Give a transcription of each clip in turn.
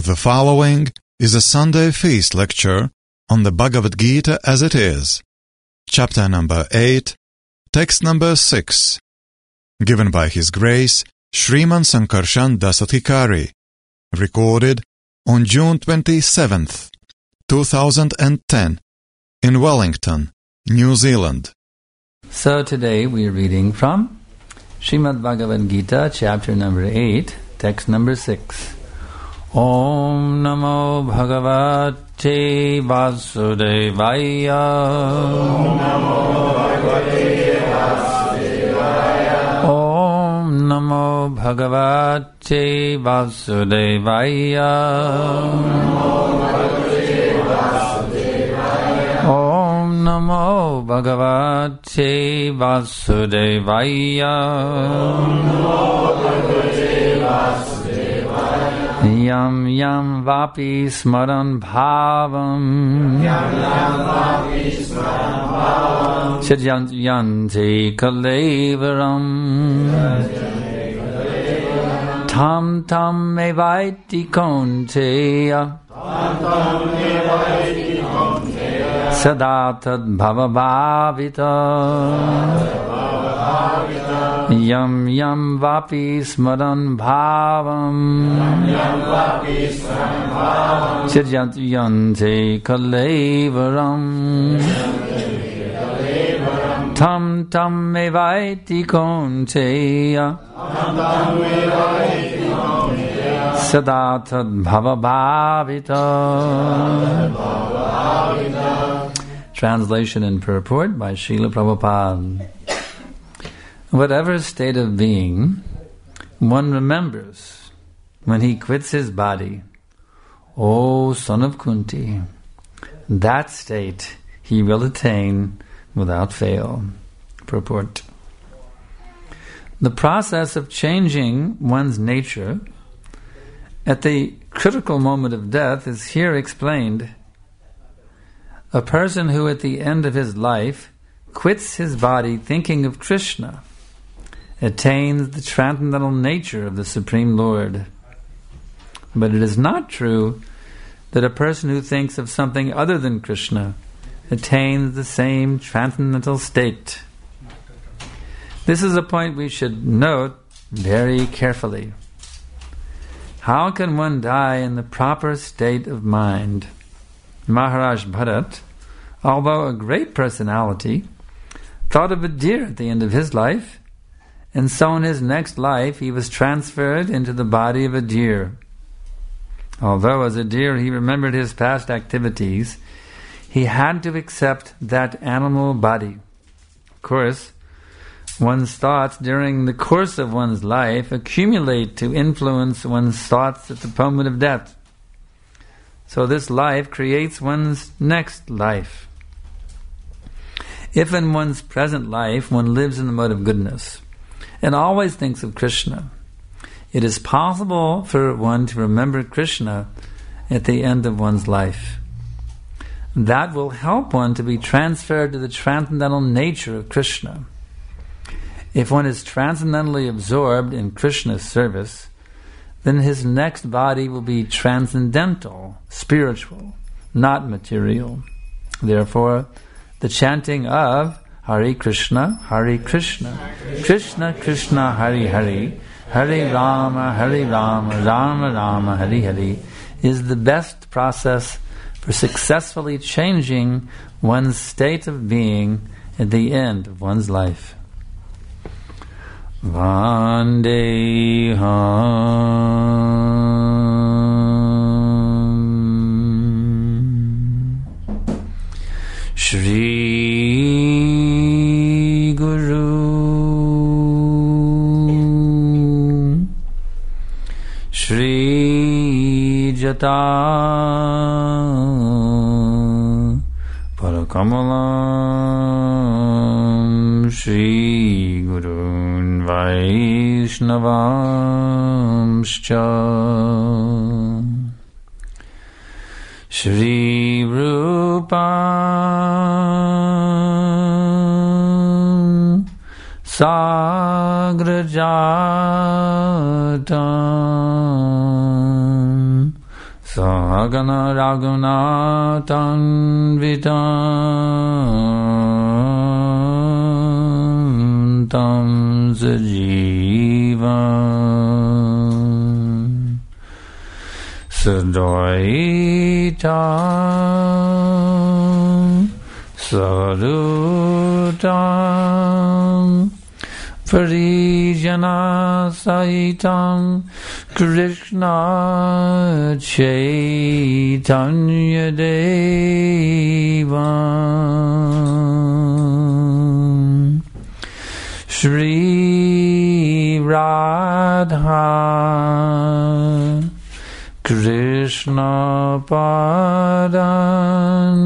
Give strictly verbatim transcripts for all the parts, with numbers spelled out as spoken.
The following is a Sunday feast lecture on the Bhagavad Gita as it is, chapter number eight, text number six, given by His Grace Sriman Sankarshan Dasathikari, recorded on June twenty-seventh, two thousand ten, in Wellington, New Zealand. So today we are reading from Srimad Bhagavad Gita, chapter number eight, text number six. Om Namo Bhagavate Vasudevaya. Om Namo Bhagavate Vasudevaya. Om Namo Bhagavate Vasudevaya. Om Namo Bhagavate Vasudevaya. Yam yam vapi smaran bhavam Yam yam vapi smaran bhavam Chidyanti kalevaram Tam tam mevaiti konteya Tam tam mevaiti konteya Sadatad bhavabhavita Yam yam vapi smaran bhavam Yam yam vapi smaran bhavam Chidyanti kalevaram Tam tam mevaiti konteya Tam tam mevaiti konteya Sadatad bhavabhavita. Translation and purport by Srila Prabhupada. Whatever state of being one remembers when he quits his body, O son of Kunti, that state he will attain without fail. Purport. The process of changing one's nature at the critical moment of death is here explained. A person who at the end of his life quits his body thinking of Krishna attains the transcendental nature of the Supreme Lord. But it is not true that a person who thinks of something other than Krishna attains the same transcendental state. This is a point we should note very carefully. How can one die in the proper state of mind? Maharaj Bharat, although a great personality, thought of a deer at the end of his life, and so in his next life he was transferred into the body of a deer. Although as a deer he remembered his past activities, he had to accept that animal body. Of course, one's thoughts during the course of one's life accumulate to influence one's thoughts at the moment of death. So this life creates one's next life. If in one's present life one lives in the mode of goodness and always thinks of Krishna, it is possible for one to remember Krishna at the end of one's life. That will help one to be transferred to the transcendental nature of Krishna. If one is transcendentally absorbed in Krishna's service, then his next body will be transcendental, spiritual, not material. Therefore, the chanting of Hare Krishna, Hare Krishna, Krishna Krishna, Hare Hare, Hare Rama, Hare Rama, Rama Rama, Hare Hare is the best process for successfully changing one's state of being at the end of one's life. Vandeham Shri Guru Shri Jata Parakamalam Shri Gurun Vaishnavamscha Shri Rupa Sagrajatam Sagana Raghunathan Vitam Tam Sajivam Sadaitam Sarutam Parijana Sahitam Krishna Chaitanya Devam Shri Radha Krishna Padan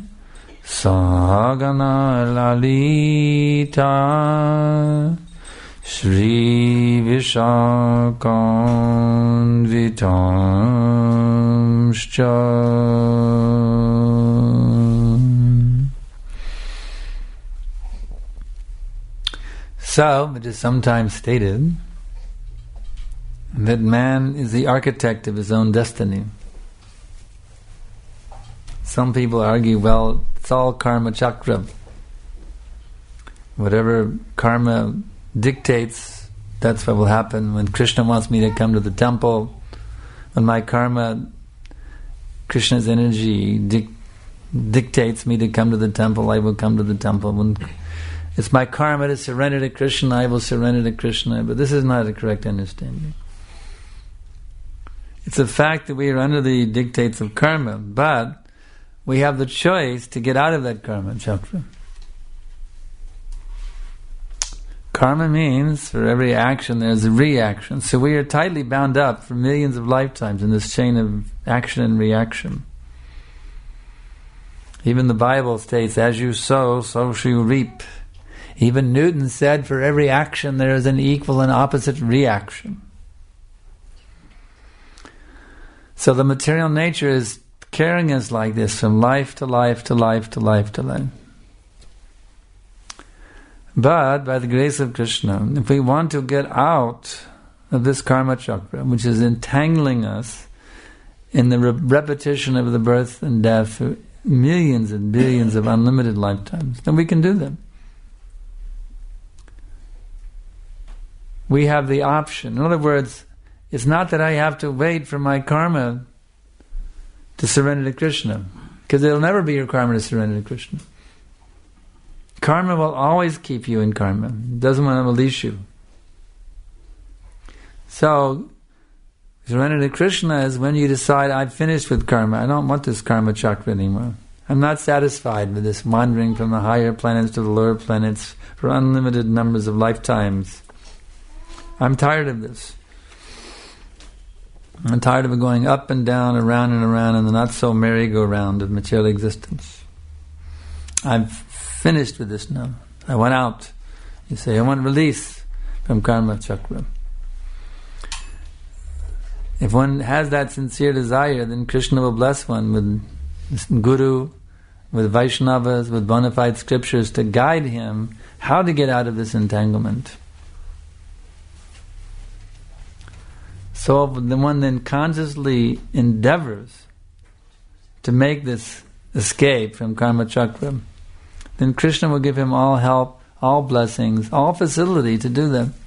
Sagana Lalita Shri Vishakam Vitamscha. So, it is sometimes stated that man is the architect of his own destiny. Some people argue, well, it's all karma chakra. Whatever karma dictates, that's what will happen. When Krishna wants me to come to the temple, when my karma, Krishna's energy dic- dictates me to come to the temple, I will come to the temple. When it's my karma to surrender to Krishna, I will surrender to Krishna. But this is not a correct understanding. It's a fact that we are under the dictates of karma, but we have the choice to get out of that karma chakra. Karma means for every action there's a reaction. So we are tightly bound up for millions of lifetimes in this chain of action and reaction. Even the Bible states, as you sow, so shall you reap. Even Newton said, for every action there is an equal and opposite reaction. So the material nature is carrying us like this from life to life to life to life to life. But by the grace of Krishna, if we want to get out of this karma chakra, which is entangling us in the re- repetition of the birth and death for millions and billions of unlimited lifetimes, then we can do them. We have the option. In other words, it's not that I have to wait for my karma to surrender to Krishna, because it'll never be your karma to surrender to Krishna. Karma will always keep you in karma. It doesn't want to release you. So, surrender to Krishna is when you decide, I've finished with karma. I don't want this karma chakra anymore. I'm not satisfied with this wandering from the higher planets to the lower planets for unlimited numbers of lifetimes. I'm tired of this. I'm tired of going up and down, around and around in the not-so merry-go-round of material existence. I've finished with this now. I want out. You say, I want release from karma chakra. If one has that sincere desire, then Krishna will bless one with Guru, with Vaishnavas, with bona fide scriptures to guide him how to get out of this entanglement. So the one then consciously endeavors to make this escape from karma chakra, then Krishna will give him all help, all blessings, all facility to do that.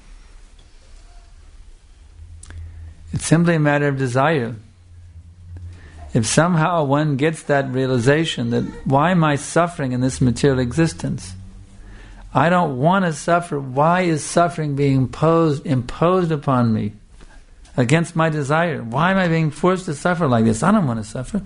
It's simply a matter of desire. If somehow one gets that realization that, why am I suffering in this material existence? I don't want to suffer. Why is suffering being imposed, imposed upon me against my desire? Why am I being forced to suffer like this? I don't want to suffer.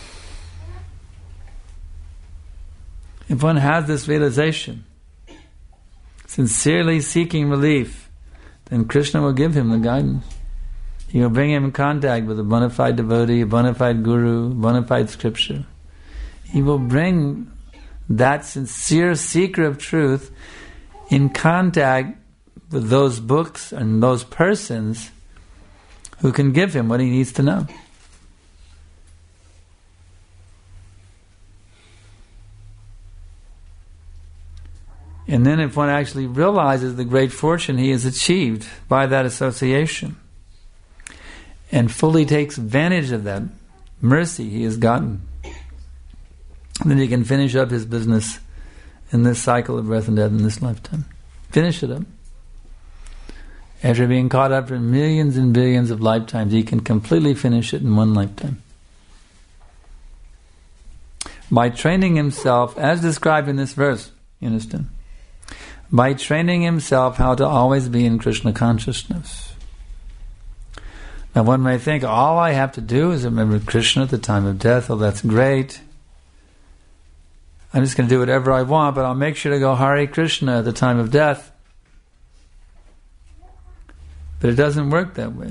If one has this realization, sincerely seeking relief, then Krishna will give him the guidance. He will bring him in contact with a bona fide devotee, a bona fide guru, bona fide scripture. He will bring that sincere seeker of truth in contact with those books and those persons who can give him what he needs to know. And then if one actually realizes the great fortune he has achieved by that association, and fully takes advantage of that mercy he has gotten. And then he can finish up his business in this cycle of birth and death in this lifetime. Finish it up. After being caught up in millions and billions of lifetimes, he can completely finish it in one lifetime. By training himself, as described in this verse, you understand? By training himself how to always be in Krishna consciousness. Now one may think, all I have to do is remember Krishna at the time of death. Oh, that's great. I'm just going to do whatever I want, but I'll make sure to go Hare Krishna at the time of death. But it doesn't work that way.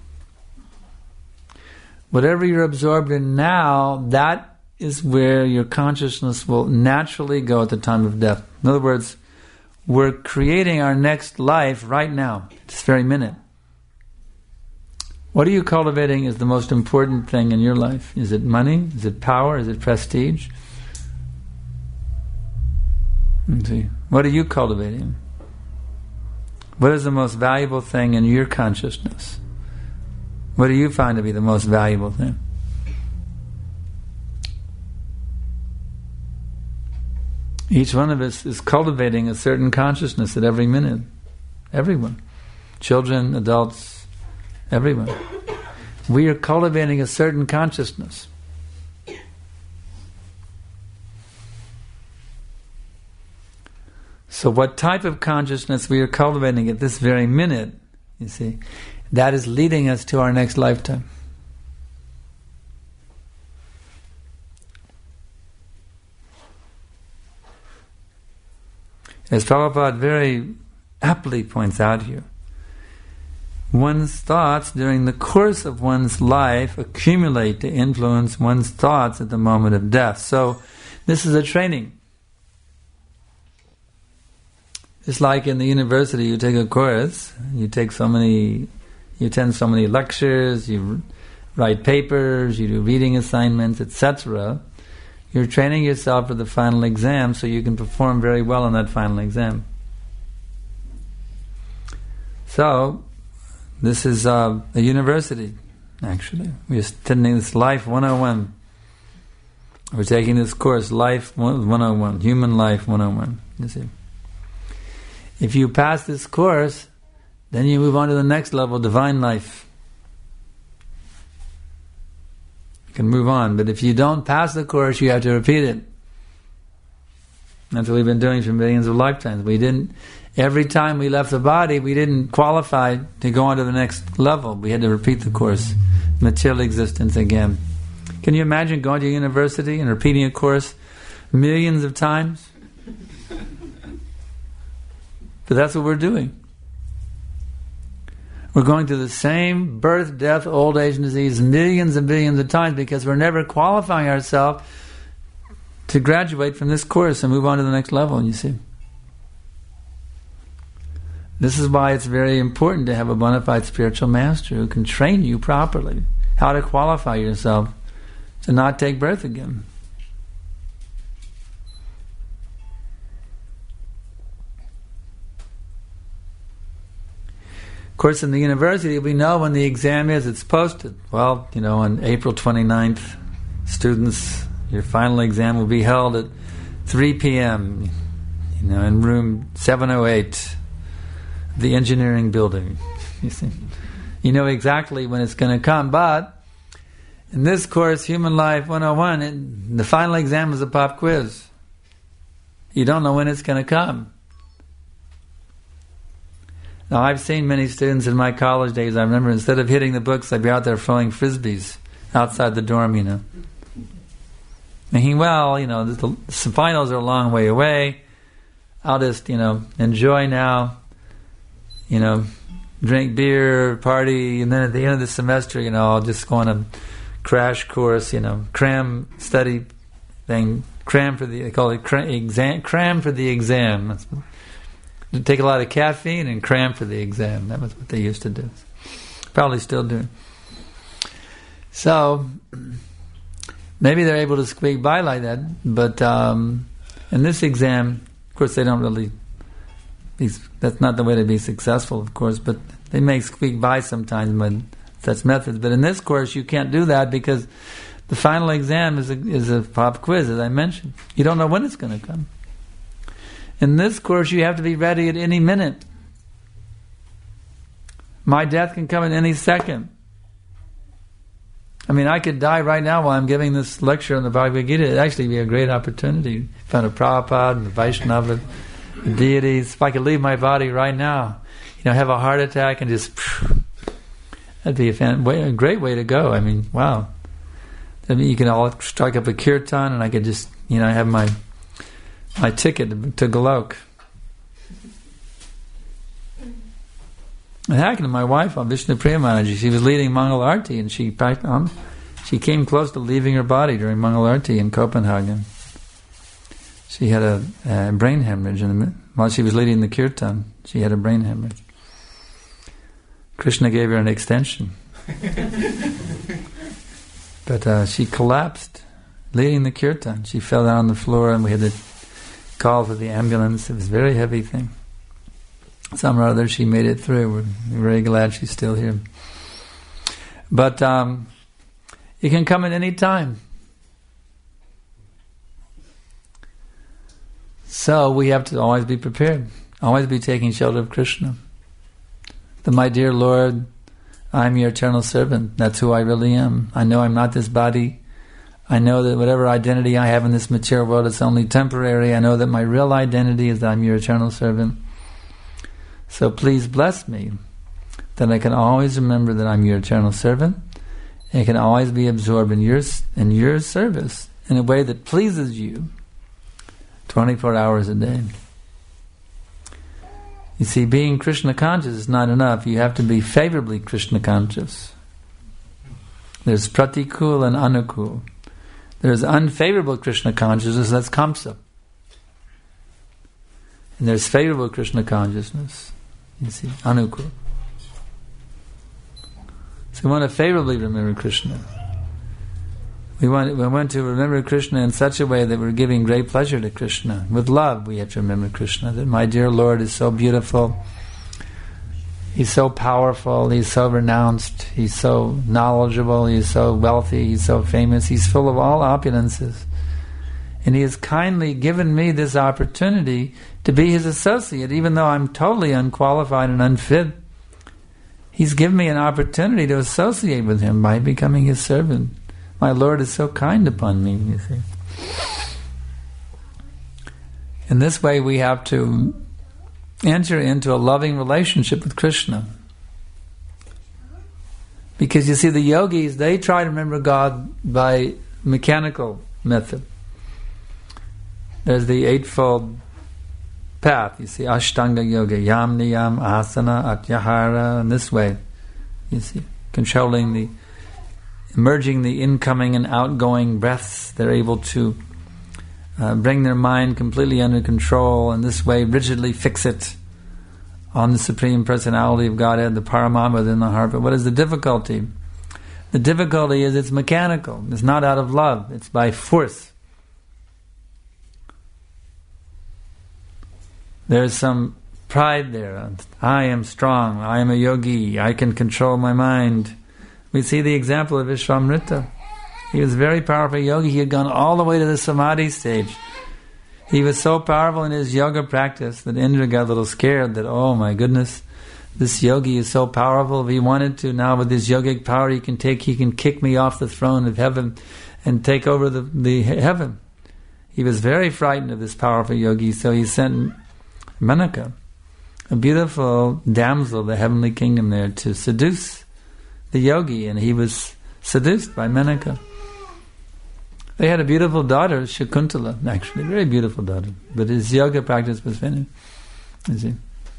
Whatever you're absorbed in now, that is where your consciousness will naturally go at the time of death. In other words, we're creating our next life right now, this very minute. What are you cultivating is the most important thing in your life? Is it money? Is it power? Is it prestige? Let's see. What are you cultivating? What is the most valuable thing in your consciousness? What do you find to be the most valuable thing? Each one of us is cultivating a certain consciousness at every minute. Everyone. Children, adults, everyone. We are cultivating a certain consciousness. So what type of consciousness we are cultivating at this very minute, you see, that is leading us to our next lifetime. As Prabhupada very aptly points out here, one's thoughts during the course of one's life accumulate to influence one's thoughts at the moment of death. So this is a training. It's like in the university, you take a course, you take so many, you attend so many lectures, you write papers, you do reading assignments, et cetera. You're training yourself for the final exam so you can perform very well on that final exam. So, this is uh, a university, actually. We're attending this Life one oh one. We're taking this course, Life one oh one, Human Life one oh one, you see. If you pass this course, then you move on to the next level, divine life. You can move on, but if you don't pass the course, you have to repeat it. That's what we've been doing for millions of lifetimes. We didn't, every time we left the body, we didn't qualify to go on to the next level. We had to repeat the course, material existence again. Can you imagine going to university and repeating a course millions of times? But that's what we're doing. We're going through the same birth, death, old age, and disease millions and billions of times because we're never qualifying ourselves to graduate from this course and move on to the next level, you see. This is why it's very important to have a bona fide spiritual master who can train you properly how to qualify yourself to not take birth again. Of course, in the university, we know when the exam is, it's posted. Well, you know, on April twenty-ninth, students, your final exam will be held at three p.m., you know, in room seven oh eight, the engineering building. You see, you know exactly when it's going to come, but in this course, Human Life one oh one, it, the final exam is a pop quiz. You don't know when it's going to come. Now, I've seen many students in my college days. I remember instead of hitting the books, I'd be out there throwing frisbees outside the dorm, you know. Thinking, well, you know, the, the finals are a long way away. I'll just, you know, enjoy now, you know, drink beer, party, and then at the end of the semester, you know, I'll just go on a crash course, you know, cram study thing, cram for the, they call it cram, exam, cram for the exam. That's what, take a lot of caffeine and cram for the exam. That was what they used to do. Probably still do. So, maybe they're able to squeak by like that, but um, in this exam, of course they don't really, be, that's not the way to be successful, of course, but they may squeak by sometimes with such methods. But in this course, you can't do that because The final exam is a, is a pop quiz, as I mentioned. You don't know when it's going to come. In this course, you have to be ready at any minute. My death can come at any second. I mean, I could die right now while I'm giving this lecture on the Bhagavad Gita. It'd actually be a great opportunity in front of Prabhupada and the Vaishnava, the deities. If I could leave my body right now, you know, have a heart attack and just... That'd be a, fan, a great way to go. I mean, wow. I mean, you can all strike up a kirtan and I could just, you know, have my my ticket to, to Golok. It happened to my wife, Vishnu Priya Manaji. She was leading Mangal Arti and she um, she came close to leaving her body during Mangal Arti in Copenhagen. She had a, a brain hemorrhage in the, while she was leading the kirtan. She had a brain hemorrhage. Krishna gave her an extension. But uh, she collapsed leading the kirtan. She fell down on the floor and we had to call for the ambulance. It was a very heavy thing. Somehow or other she made it through. We're very glad she's still here. But um, it can come at any time. So we have to always be prepared. Always be taking shelter of Krishna. The my dear Lord, I'm your eternal servant. That's who I really am. I know I'm not this body. I know that whatever identity I have in this material world is only temporary. I know that my real identity is that I'm your eternal servant. So please bless me that I can always remember that I'm your eternal servant and I can always be absorbed in your, in your service in a way that pleases you twenty-four hours a day. You see, being Krishna conscious is not enough. You have to be favorably Krishna conscious. There's pratikul and anukul. There's unfavorable Krishna consciousness, that's kamsa. And there's favorable Krishna consciousness, you see, anukul. So we want to favorably remember Krishna. We want, we want to remember Krishna in such a way that we're giving great pleasure to Krishna. With love, we have to remember Krishna, that my dear Lord is so beautiful, He's so powerful, He's so renounced, He's so knowledgeable, He's so wealthy, He's so famous, He's full of all opulences. And He has kindly given me this opportunity to be His associate, even though I'm totally unqualified and unfit. He's given me an opportunity to associate with Him by becoming His servant. My Lord is so kind upon me, you see. In this way we have to enter into a loving relationship with Krishna. Because you see, the yogis, they try to remember God by mechanical method. There's the eightfold path, you see, Ashtanga Yoga, Yam Niyam, Asana, Atyahara, in this way, you see, controlling the merging the incoming and outgoing breaths. They're able to uh, bring their mind completely under control, and this way rigidly fix it on the Supreme Personality of Godhead, the Paramatma within the heart. But what is the difficulty? The difficulty is it's mechanical. It's not out of love. It's by force. There's some pride there. I am strong. I am a yogi. I can control my mind. We see the example of Vishwamrita. He was a very powerful yogi. He had gone all the way to the samadhi stage. He was so powerful in his yoga practice that Indra got a little scared that, oh my goodness, this yogi is so powerful. If he wanted to, now with his yogic power, he can take, he can kick me off the throne of heaven and take over the, the heaven. He was very frightened of this powerful yogi, so he sent Menaka, a beautiful damsel of the heavenly kingdom there, to seduce the yogi, and he was seduced by Menaka. They had a beautiful daughter, Shakuntala, actually, a very beautiful daughter, but his yoga practice was finished, you see.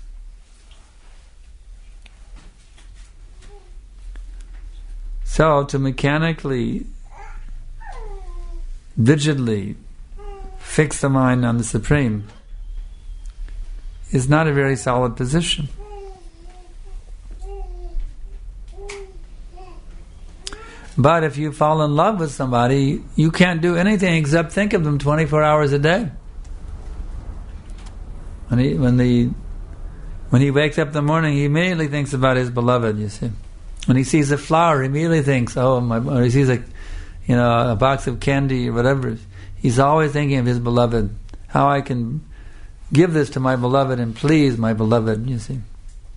So, to mechanically, rigidly fix the mind on the Supreme is not a very solid position. But if you fall in love with somebody, you can't do anything except think of them twenty-four hours a day. When he when the when he wakes up in the morning, he immediately thinks about his beloved. You see, when he sees a flower, he immediately thinks, "Oh, my!" Or he sees a, you know, a box of candy or whatever. He's always thinking of his beloved, how I can give this to my beloved and please my beloved, you see.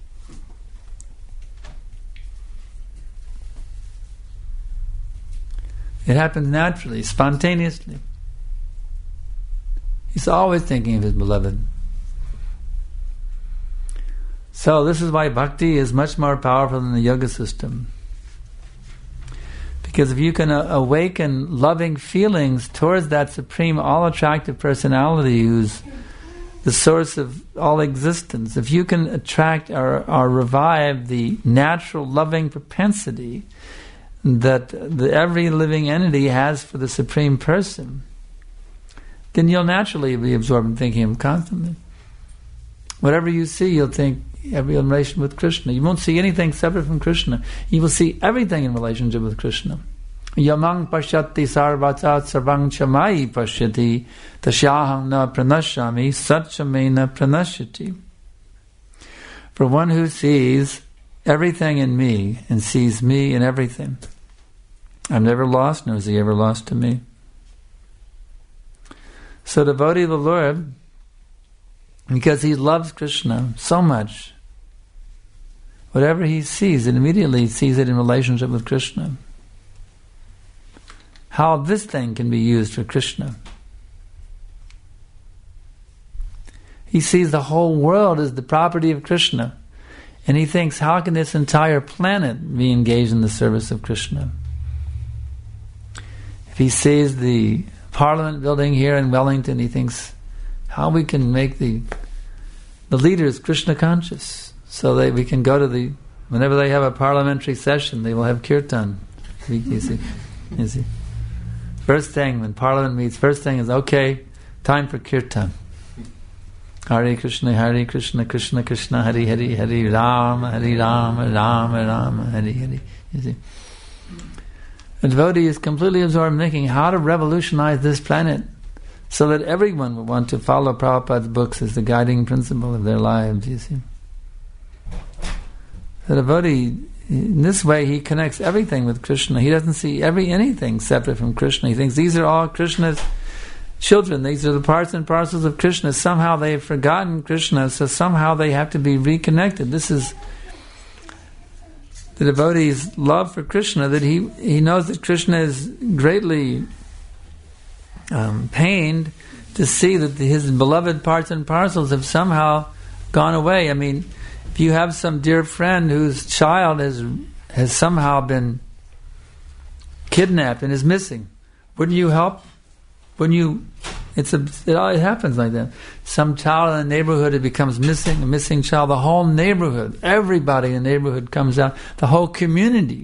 It happens naturally, spontaneously. He's always thinking of his beloved. So this is why bhakti is much more powerful than the yoga system. Because if you can uh, awaken loving feelings towards that supreme, all-attractive personality who's the source of all existence, if you can attract or, or revive the natural loving propensity that the, every living entity has for the Supreme Person, then you'll naturally be absorbed in thinking of Him constantly. Whatever you see, you'll think every relation with Krishna. You won't see anything separate from Krishna. You will see everything in relationship with Krishna. Yamang pashyati sarvatat sarvang chamai pashyati tasyaham na pranashyami satchamena pranashyati. For one who sees everything in me and sees me in everything, I'm never lost, nor is he ever lost to me. So devotee of the Lord, because he loves Krishna so much, whatever he sees, it immediately sees it in relationship with Krishna. How this thing can be used for Krishna. He sees the whole world as the property of Krishna, and he thinks, how can this entire planet be engaged in the service of Krishna? If he sees the Parliament building here in Wellington, he thinks how we can make the the leaders Krishna conscious, so that we can go to the, whenever they have a parliamentary session, they will have kirtan. You see, you see. First thing when Parliament meets, first thing is, okay, time for kirtan. Hare Krishna, Hare Krishna, Krishna Krishna, Hare Hare, Hare Rama, Hare Rama, Rama Rama, Hare Hare. You see. The devotee is completely absorbed in thinking how to revolutionize this planet so that everyone will want to follow Prabhupada's books as the guiding principle of their lives, you see. The devotee, in this way, he connects everything with Krishna. He doesn't see every anything separate from Krishna. He thinks these are all Krishna's children. These are the parts and parcels of Krishna. Somehow they have forgotten Krishna, so somehow they have to be reconnected. This is the devotee's love for Krishna, that he, he knows that Krishna is greatly um, pained to see that the, his beloved parts and parcels have somehow gone away. I mean, if you have some dear friend whose child has has somehow been kidnapped and is missing, wouldn't you help? Wouldn't you? It's a, it always happens like that. Some child in the neighborhood, it becomes missing, a missing child. The whole neighborhood, everybody in the neighborhood comes out. The whole community.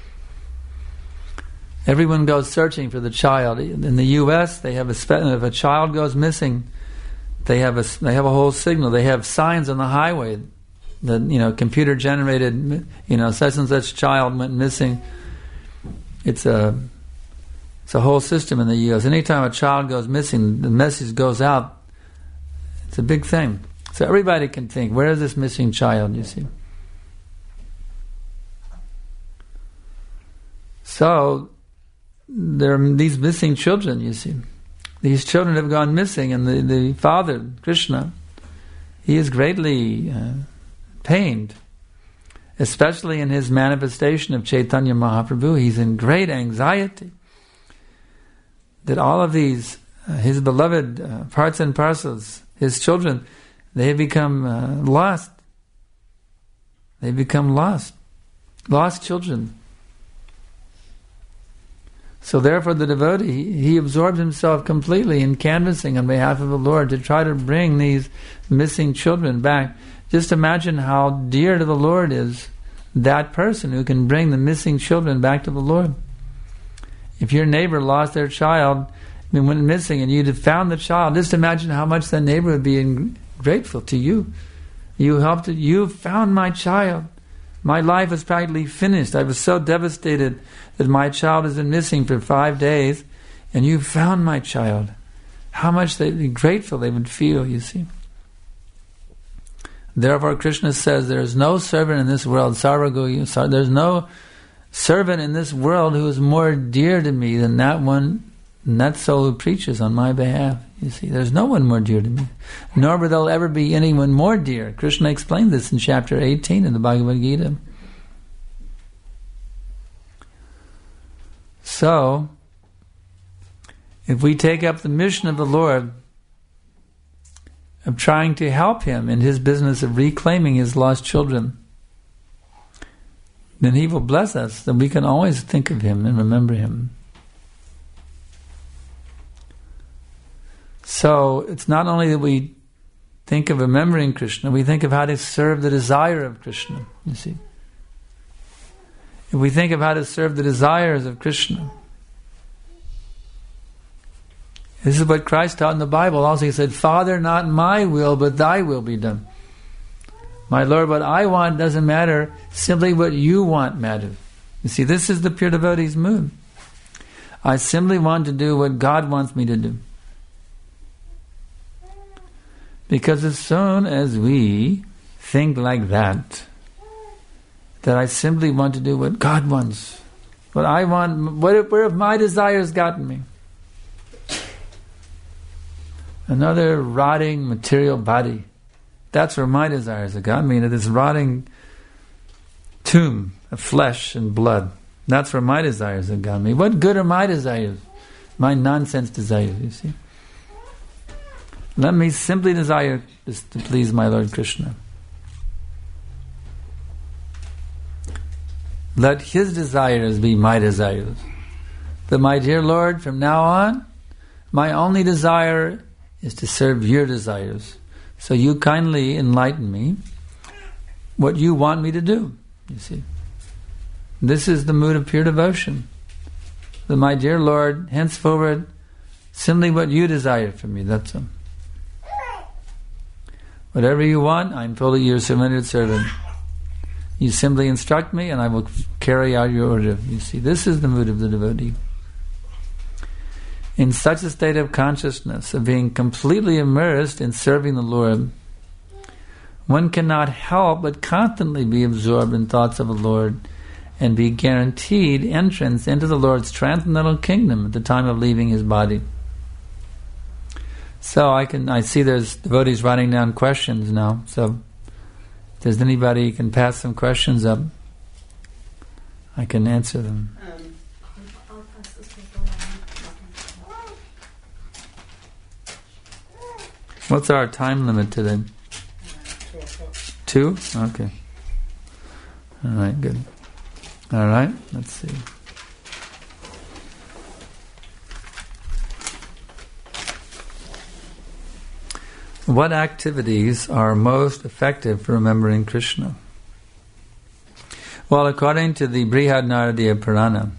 Everyone goes searching for the child. In the U S, they have a spe- if a child goes missing, they have a they have a whole signal. They have signs on the highway that, you know, computer generated, you know, such and such child went missing. It's a It's a whole system in the U S. Anytime a child goes missing, the message goes out. It's a big thing. So everybody can think, where is this missing child, you see? So, there are these missing children, you see. These children have gone missing, and the, the father, Krishna, he is greatly uh, pained. Especially in his manifestation of Chaitanya Mahaprabhu, he's in great anxiety that all of these, uh, his beloved uh, parts and parcels, his children, they have become uh, lost. They become lost. Lost children. So therefore the devotee, he, he absorbs himself completely in canvassing on behalf of the Lord to try to bring these missing children back. Just imagine how dear to the Lord is that person who can bring the missing children back to the Lord. If your neighbor lost their child, I mean, went missing, and you'd have found the child, just imagine how much that neighbor would be in, grateful to you. You helped it. You found my child. My life was practically finished. I was so devastated that my child has been missing for five days, and you found my child. How much they'd be grateful they would feel, you see. Therefore, Krishna says, there is no servant in this world, Sarvago, there's no servant in this world who is more dear to me than that one, than that soul who preaches on my behalf. You see, there's no one more dear to me, nor will there ever be anyone more dear. Krishna explained this in chapter eighteen in the Bhagavad Gita. So, if we take up the mission of the Lord of trying to help Him in His business of reclaiming His lost children, then He will bless us, that we can always think of Him and remember Him. So, it's not only that we think of remembering Krishna, we think of how to serve the desire of Krishna, you see. If we think of how to serve the desires of Krishna, this is what Christ taught in the Bible. Also He said, Father, not my will, but thy will be done. My Lord, what I want doesn't matter, simply what you want matters. You see, this is the pure devotee's mood. I simply want to do what God wants me to do. Because as soon as we think like that, that I simply want to do what God wants, what I want, what, where have my desires gotten me? Another rotting material body. That's where my desires have gotten me, into this rotting tomb of flesh and blood. That's where my desires have gotten me. What good are my desires? My nonsense desires, you see. Let me simply desire this to please my Lord Krishna. Let His desires be my desires. That my dear Lord, from now on, my only desire is to serve your desires. So you kindly enlighten me what you want me to do, you see. This is the mood of pure devotion. That my dear Lord, henceforward, simply what you desire from me, that's all. Whatever you want, I'm fully your submitted servant. You simply instruct me and I will carry out your order. You see, this is the mood of the devotee. In such a state of consciousness, of being completely immersed in serving the Lord, one cannot help but constantly be absorbed in thoughts of the Lord and be guaranteed entrance into the Lord's transcendental kingdom at the time of leaving his body. So I can I see there's devotees writing down questions now. So if there's anybody who can pass some questions up, I can answer them. Um, I'll pass this paper around. What's our time limit today? Uh, Two? Okay. All right, good. All right, let's see. What activities are most effective for remembering Krishna? Well, according to the Brihad Naradiya Purana,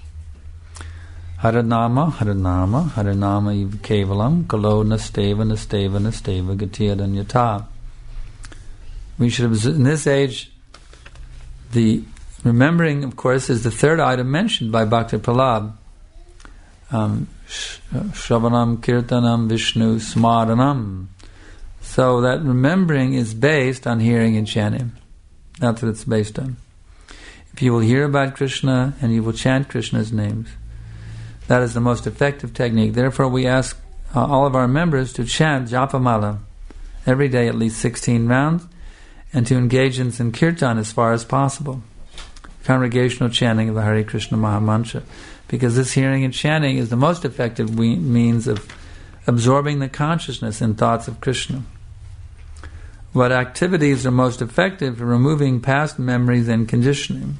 Haranama, Haranama, Haranama iva kevalam, kalo nasteva, nasteva, nasteva, gatiyadanyata. We should observe, in this age, the remembering, of course, is the third item mentioned by Bhakti Prahlad. Um, Shravanam, Kirtanam, Vishnu, Smaranam. So that remembering is based on hearing and chanting. That's what it's based on. If you will hear about Krishna and you will chant Krishna's names, that is the most effective technique. Therefore, we ask uh, all of our members to chant Japamala every day, at least sixteen rounds, and to engage in Sankirtan as far as possible. Congregational chanting of the Hare Krishna Mahamantra. Because this hearing and chanting is the most effective we- means of absorbing the consciousness and thoughts of Krishna. What activities are most effective for removing past memories and conditioning?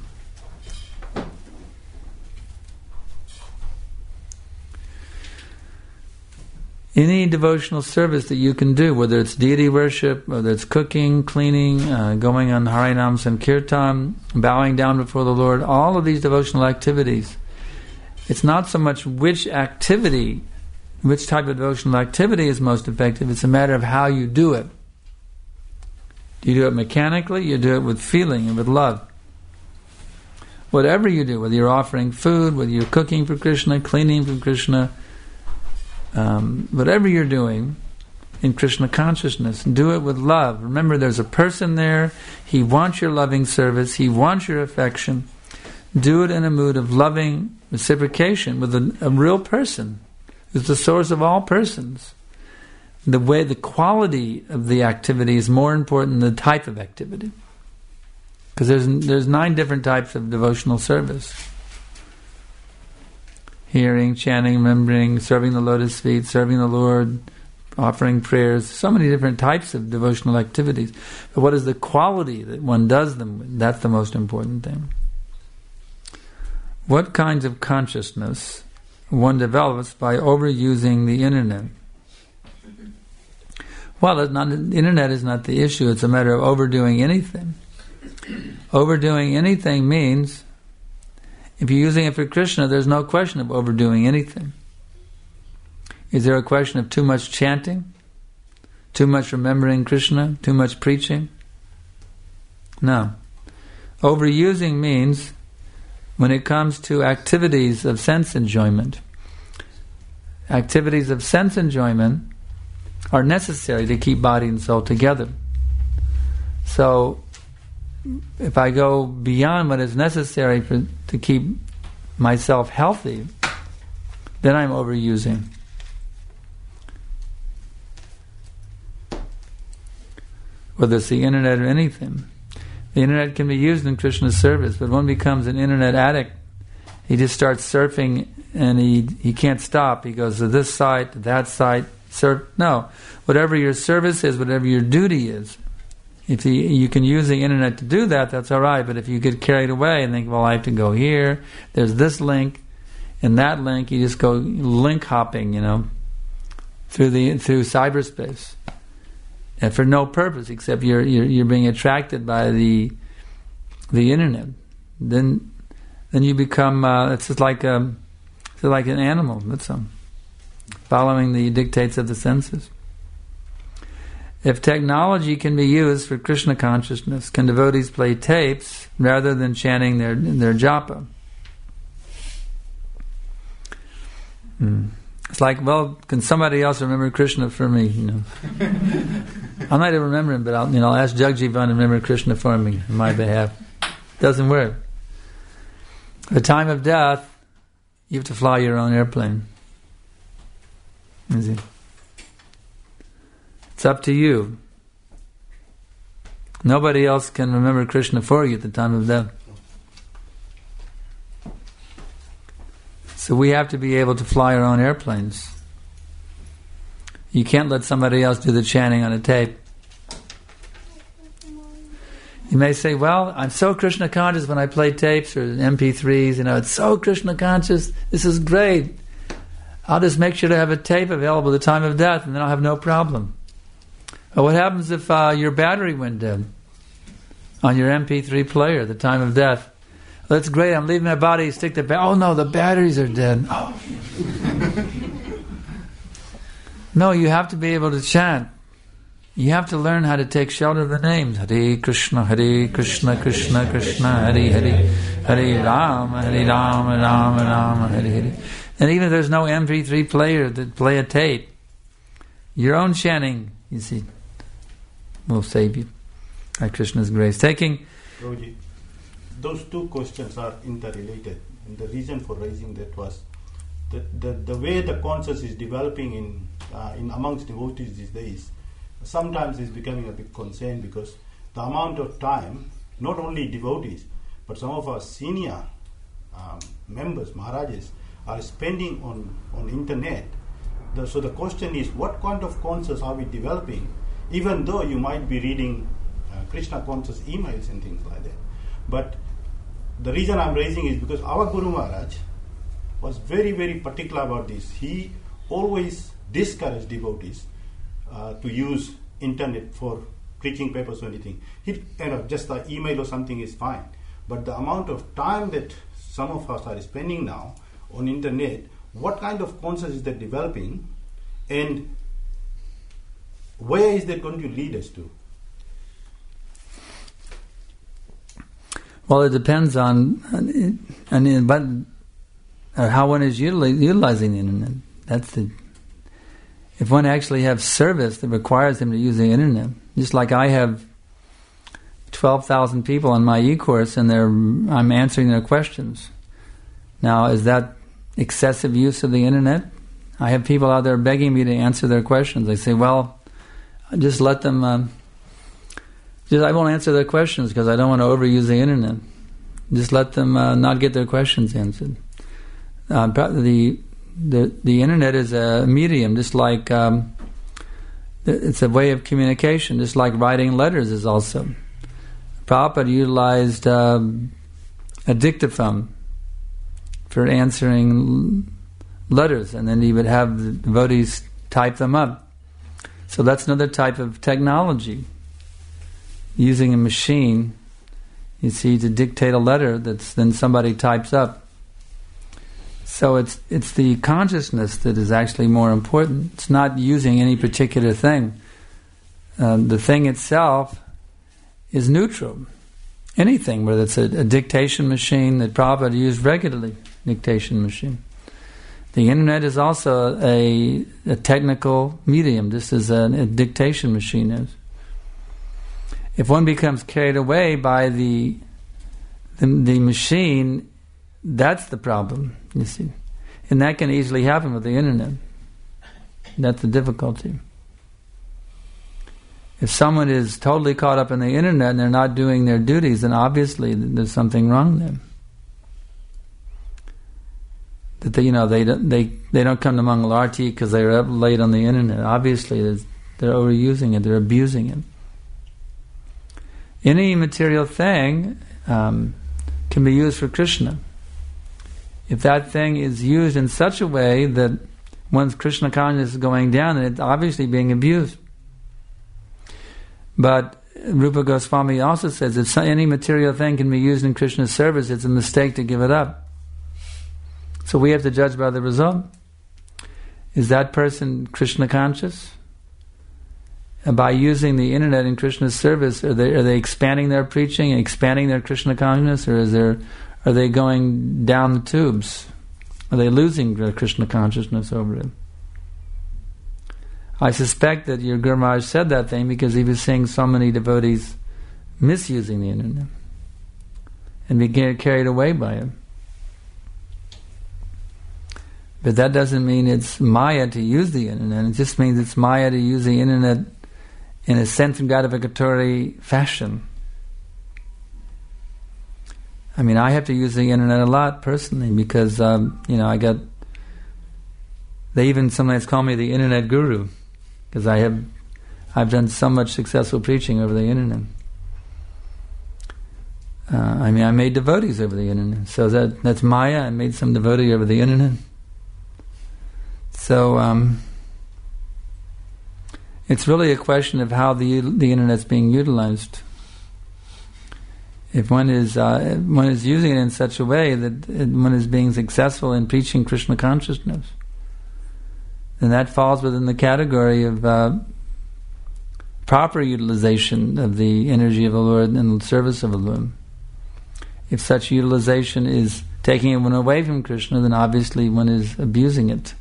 Any devotional service that you can do, whether it's deity worship, whether it's cooking, cleaning, uh, going on Harinam Sankirtan, bowing down before the Lord, all of these devotional activities, it's not so much which activity, which type of devotional activity is most effective, it's a matter of how you do it. Do you do it mechanically? You do it with feeling and with love. Whatever you do, whether you're offering food, whether you're cooking for Krishna, cleaning for Krishna, um, whatever you're doing in Krishna consciousness, do it with love. Remember, there's a person there. He wants your loving service. He wants your affection. Do it in a mood of loving reciprocation with a, a real person who's the source of all persons. The way, the quality of the activity is more important than the type of activity. Because there's there's nine different types of devotional service. Hearing, chanting, remembering, serving the lotus feet, serving the Lord, offering prayers, so many different types of devotional activities. But what is the quality that one does them with? That's the most important thing. What kinds of consciousness one develops by overusing the internet? Well, it's not, the internet is not the issue, it's a matter of overdoing anything. Overdoing anything means, if you're using it for Krishna, there's no question of overdoing anything. Is there a question of too much chanting? Too much remembering Krishna? Too much preaching? No. Overusing means, when it comes to activities of sense enjoyment, activities of sense enjoyment are necessary to keep body and soul together. So, if I go beyond what is necessary for, to keep myself healthy, then I'm overusing. Whether it's the internet or anything. The internet can be used in Krishna's service, but one becomes an internet addict. He just starts surfing and he he can't stop. He goes to this site, to that site, surf. No. Whatever your service is, whatever your duty is, if you, you can use the internet to do that, that's all right. But if you get carried away and think, well, I have to go here, there's this link, and that link, you just go link hopping, you know, through the through cyberspace, and for no purpose except you're you're, you're being attracted by the the internet. Then then you become uh, it's just like a, it's like an animal. That's um, following the dictates of the senses. If technology can be used for Krishna consciousness, can devotees play tapes rather than chanting their their japa? Hmm. It's like, well, can somebody else remember Krishna for me? You know, I might have remembered him, but I'll, you know, I'll ask Jagjivan to remember Krishna for me on my behalf. Doesn't work. At the time of death, you have to fly your own airplane. Is it? It's up to you. Nobody else can remember Krishna for you at the time of death. So we have to be able to fly our own airplanes. You can't let somebody else do the chanting on a tape. You may say, well, I'm so Krishna conscious when I play tapes or M P threes, you know, it's so Krishna conscious, this is great. I'll just make sure to have a tape available at the time of death and then I'll have no problem. But what happens if uh, your battery went dead on your M P three player at the time of death? Well, that's great, I'm leaving my body, stick the battery. Oh no, the batteries are dead. Oh. No, you have to be able to chant. You have to learn how to take shelter of the names. Hare Krishna, Hare Krishna, Krishna Krishna, Hare Hare, Hare Rama, Hare Rama, Rama Rama, Hare Hare. And even if there's no M P three player that play a tape, your own chanting, you see, will save you by Krishna's grace. Taking... Prabhuji, those two questions are interrelated. And the reason for raising that was that the, the way the conscious is developing in uh, in amongst devotees these days, sometimes is becoming a big concern because the amount of time, not only devotees, but some of our senior um, members, Maharajas, are spending on, on internet. The, so the question is, what kind of conscious are we developing, even though you might be reading uh, Krishna conscious emails and things like that. But the reason I'm raising is because our Guru Maharaj was very, very particular about this. He always discouraged devotees uh, to use internet for preaching papers or anything. He, you know, just the email or something is fine. But the amount of time that some of us are spending now on internet, what kind of consciousness is that developing, and where is that going to lead us to? Well, it depends on, on but uh, how one is utili- utilizing the internet. That's the. If one actually has service that requires him to use the internet, just like I have twelve thousand people on my e-course, and they're I'm answering their questions. Now, is that excessive use of the internet? I have people out there begging me to answer their questions. I say, well, just let them... Uh, just I won't answer their questions because I don't want to overuse the internet. Just let them uh, not get their questions answered. Uh, the, the the internet is a medium, just like... Um, it's a way of communication, just like writing letters is also. Prabhupada utilized um, a dictaphone for answering letters, and then he would have the devotees type them up. So that's another type of technology, using a machine, you see, to dictate a letter that's then somebody types up. So it's it's the consciousness that is actually more important. It's not using any particular thing. Uh, the thing itself is neutral. Anything, whether it's a, a dictation machine that Prabhupada used regularly, dictation machine. The internet is also a, a technical medium, just as a, a dictation machine is. If one becomes carried away by the, the the machine, that's the problem, you see. And that can easily happen with the internet. That's the difficulty. If someone is totally caught up in the internet and they're not doing their duties, then obviously there's something wrong there. That they, you know, they don't, they they don't come to Mangalarti because they're up late on the internet. Obviously, they're overusing it, they're abusing it. Any material thing um, can be used for Krishna. If that thing is used in such a way that one's Krishna consciousness is going down, then it's obviously being abused. But Rupa Goswami also says if any material thing can be used in Krishna's service, it's a mistake to give it up. So we have to judge by the result. Is that person Krishna conscious? And by using the internet in Krishna's service, are they are they expanding their preaching and expanding their Krishna consciousness, or is there are they going down the tubes? Are they losing their Krishna consciousness over it? I suspect that your Guru Maharaj said that thing because he was seeing so many devotees misusing the internet and being carried away by it. But that doesn't mean it's Maya to use the internet. It just means it's Maya to use the internet in a sense gratificatory fashion. I mean, I have to use the internet a lot personally because, um, you know, I got... They even sometimes call me the internet guru because I have, I've done so much successful preaching over the internet. Uh, I mean, I made devotees over the internet. So that that's Maya. I made some devotee over the internet. So um, it's really a question of how the the internet's being utilized. If one is uh, one is using it in such a way that it, one is being successful in preaching Krishna consciousness, then that falls within the category of uh, proper utilization of the energy of the Lord in the service of the Lord. If such utilization is taking one away from Krishna, then obviously one is abusing it.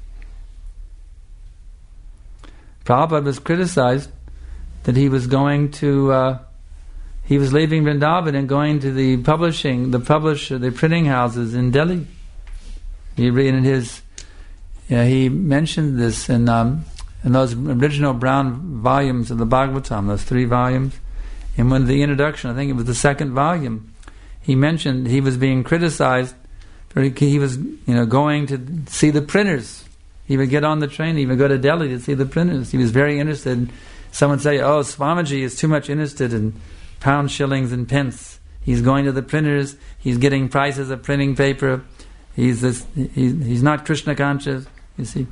Prabhupada was criticized that he was going to, uh, he was leaving Vrindavan and going to the publishing, the publisher, the printing houses in Delhi. He read in his, yeah, he mentioned this in um, in those original brown volumes of the Bhagavatam, those three volumes. And when the introduction, I think it was the second volume, he mentioned he was being criticized for he was, you know, going to see the printers. He would get on the train, he would go to Delhi to see the printers. He was very interested. Someone would say, oh, Swamiji is too much interested in pounds, shillings, and pence. He's going to the printers, he's getting prices of printing paper, he's this, he, he's not Krishna conscious, you see.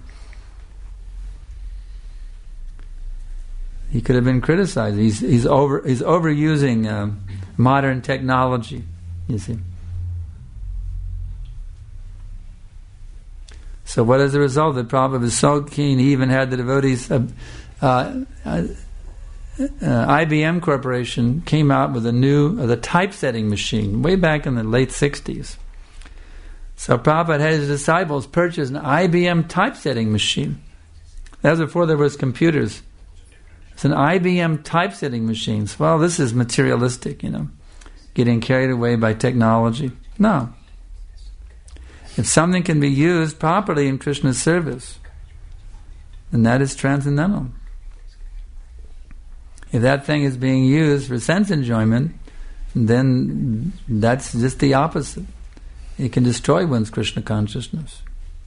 He could have been criticized. He's he's over he's overusing um, modern technology, you see. So what is the result? The Prabhupada was so keen, he even had the devotees... Uh, uh, uh, I B M Corporation came out with a new... Uh, the typesetting machine, way back in the late sixties. So Prabhupada had his disciples purchase an I B M typesetting machine. That was before there was computers. It's an I B M typesetting machine. Well, this is materialistic, you know, getting carried away by technology. No. If something can be used properly in Krishna's service, then that is transcendental. If that thing is being used for sense enjoyment, then that's just the opposite. It can destroy one's Krishna consciousness.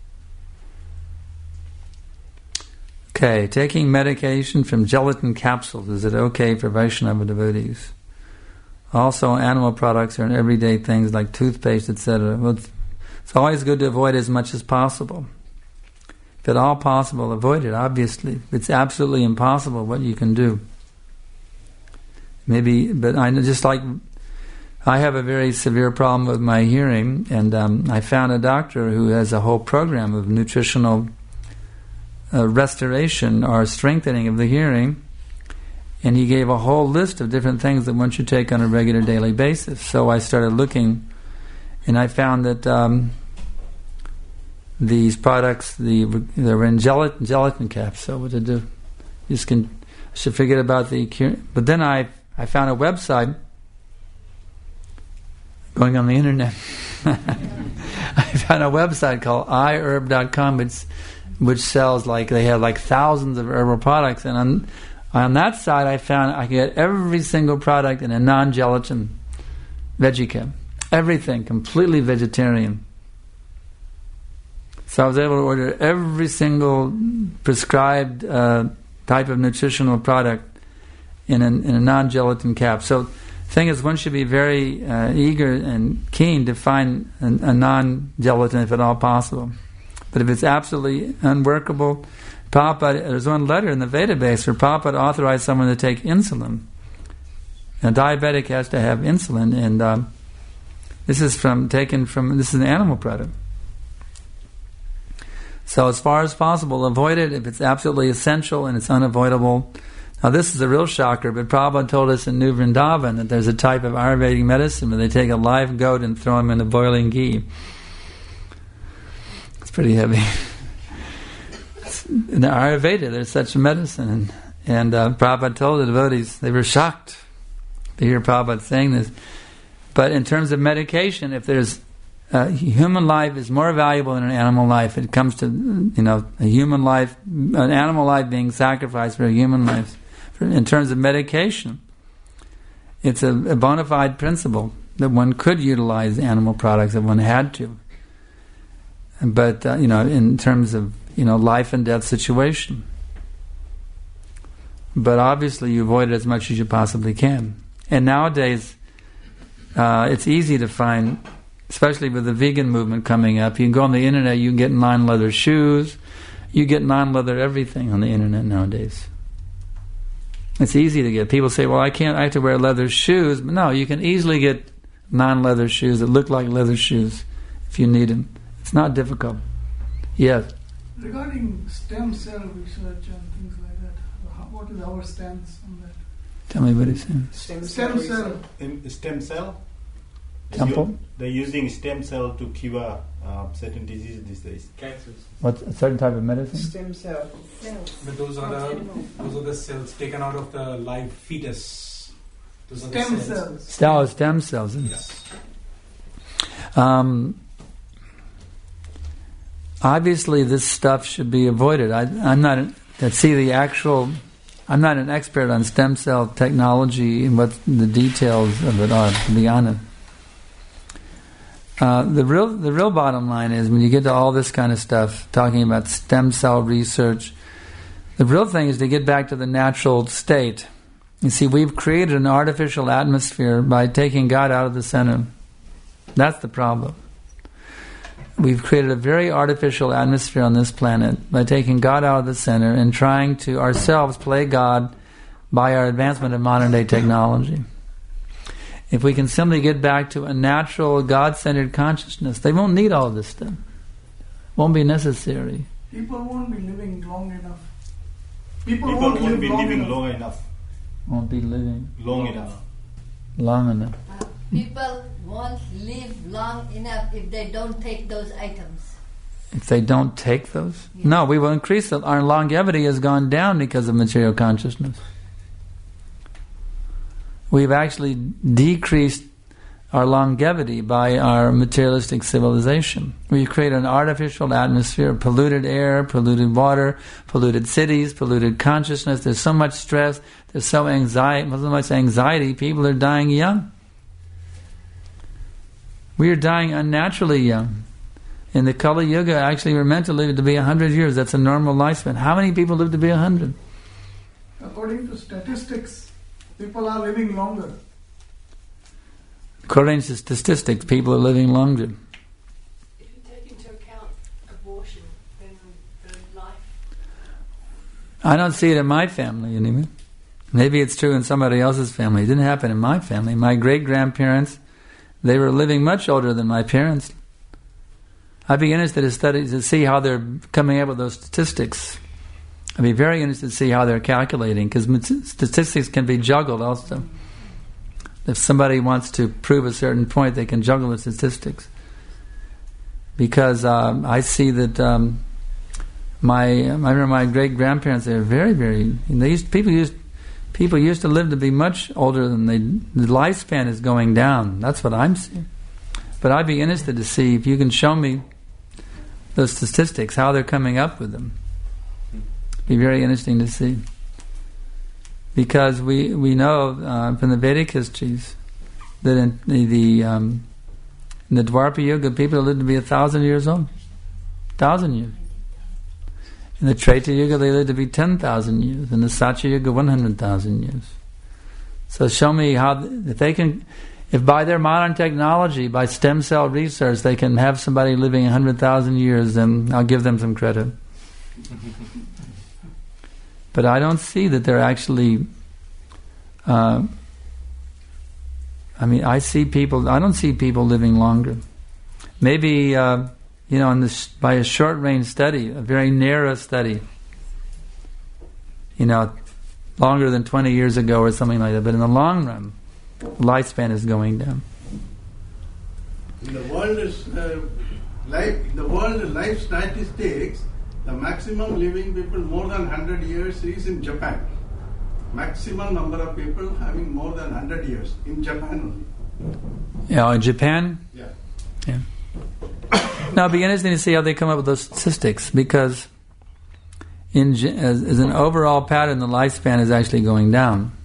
Okay, taking medication from gelatin capsules, is it okay for Vaishnava devotees? Also, animal products are in everyday things like toothpaste, et cetera. Well, it's, it's always good to avoid as much as possible. If at all possible, avoid it, obviously. If it's absolutely impossible, what you can do. Maybe, but I know, just like I have a very severe problem with my hearing, and um, I found a doctor who has a whole program of nutritional uh, restoration or strengthening of the hearing, and he gave a whole list of different things that one should take on a regular daily basis. So I started looking, and I found that um, these products, the they were in gelatin, gelatin caps. So what to do? You just can I should forget about the cure. But then I I found a website going on the internet. I found a website called i herb dot com, which which sells like they have like thousands of herbal products, and on on that side I found I could get every single product in a non-gelatin veggie cap, everything completely vegetarian. So I was able to order every single prescribed uh, type of nutritional product in a, in a non-gelatin cap. So the thing is, one should be very uh, eager and keen to find a, a non-gelatin if at all possible. But if it's absolutely unworkable, Prabhupada, there's one letter in the Veda base where Prabhupada authorized someone to take insulin. A diabetic has to have insulin, and um, this is from taken from this is an animal product. So as far as possible, avoid it if it's absolutely essential and it's unavoidable. Now this is a real shocker, but Prabhupada told us in New Vrindavan that there's a type of Ayurvedic medicine where they take a live goat and throw him in a boiling ghee. It's pretty heavy. In the Ayurveda, there's such a medicine. And, and uh, Prabhupada told the devotees, they were shocked to hear Prabhupada saying this. But in terms of medication, if there's Uh, human life is more valuable than an animal life. It comes to, you know, a human life, an animal life being sacrificed for a human life. For, in terms of medication, it's a, a bona fide principle that one could utilize animal products if one had to. But, uh, you know, in terms of, you know, life and death situation. But obviously you avoid it as much as you possibly can. And nowadays, uh, it's easy to find, especially with the vegan movement coming up, you can go on the internet, you can get non-leather shoes, you get non-leather everything on the internet nowadays. It's easy to get. People say, well, I can't, I have to wear leather shoes. But no, you can easily get non-leather shoes that look like leather shoes if you need them. It's not difficult. Yes? Regarding stem cell research and things like that, what is our stance on that? Tell me what he's saying. Stem, stem cell. Stem, stem cell? Temple? They're using stem cell to cure uh, certain diseases these days. Cancers. What's a certain type of medicine? Stem cell. Cells. But those are the those are the cells taken out of the live fetus. Those are Stem the cells. cells. Stem, stem cells. Yes. Um, obviously, this stuff should be avoided. I, I'm not. Let's see the actual. I'm not an expert on stem cell technology and what the details of it are, to be honest. Uh, the real the real bottom line is when you get to all this kind of stuff, talking about stem cell research, the real thing is to get back to the natural state. You see, we've created an artificial atmosphere by taking God out of the center. That's the problem. We've created a very artificial atmosphere on this planet by taking God out of the center and trying to ourselves play God by our advancement of modern day technology. If we can simply get back to a natural, God-centered consciousness, they won't need all this stuff. Won't be necessary. People won't be living long enough. People, People won't, won't live be long living enough. long enough. Won't be living Long enough. long enough. Uh, people won't live long enough if they don't take those items. If they don't take those? Yes. No, we will increase it. Our longevity has gone down because of material consciousness. we've actually decreased our longevity by our materialistic civilization. We create an artificial atmosphere, polluted air, polluted water, polluted cities, polluted consciousness. There's so much stress, there's so anxiety, so much anxiety, people are dying young. We are dying unnaturally young. In the Kali Yuga, actually we're meant to live to be one hundred years. That's a normal lifespan. How many people live to be one hundred? According to statistics, people are living longer. According to statistics, people are living longer. If you take into account abortion, then the life. I don't see it in my family anyway. Maybe it's true in somebody else's family. It didn't happen in my family. My great-grandparents, they were living much older than my parents. I'd be interested to study to see how they're coming up with those statistics. I'd be very interested to see how they're calculating, because statistics can be juggled also. If somebody wants to prove a certain point, they can juggle the statistics. Because um, I see that um, my, I remember my great grandparents. They were very, very. They used people used people used to live to be much older than they. The lifespan is going down. That's what I'm seeing. But I'd be interested to see if you can show me those statistics, how they're coming up with them. It'd be very interesting to see. Because we, we know uh, from the Vedic histories that in the, the um, in the Dwapara Yuga, people lived to be a thousand years old. Thousand years. In the Treta Yuga, they lived to be ten thousand years. In the Satya Yuga, one hundred thousand years. So show me how, if they can, if by their modern technology, by stem cell research, they can have somebody living one hundred thousand years, then I'll give them some credit. But I don't see that they're actually. Uh, I mean, I see people. I don't see people living longer. Maybe uh, you know, in this, by a short-range study, a very narrow study. You know, longer than twenty years ago or something like that. But in the long run, the lifespan is going down. In the world is uh, life. In the world life statistics. The maximum living people more than one hundred years is in Japan. Maximum number of people having more than one hundred years in Japan only. Yeah, in Japan? Yeah. Yeah. Now, it'll be interesting to see how they come up with those statistics, because in as, as an overall pattern, the lifespan is actually going down.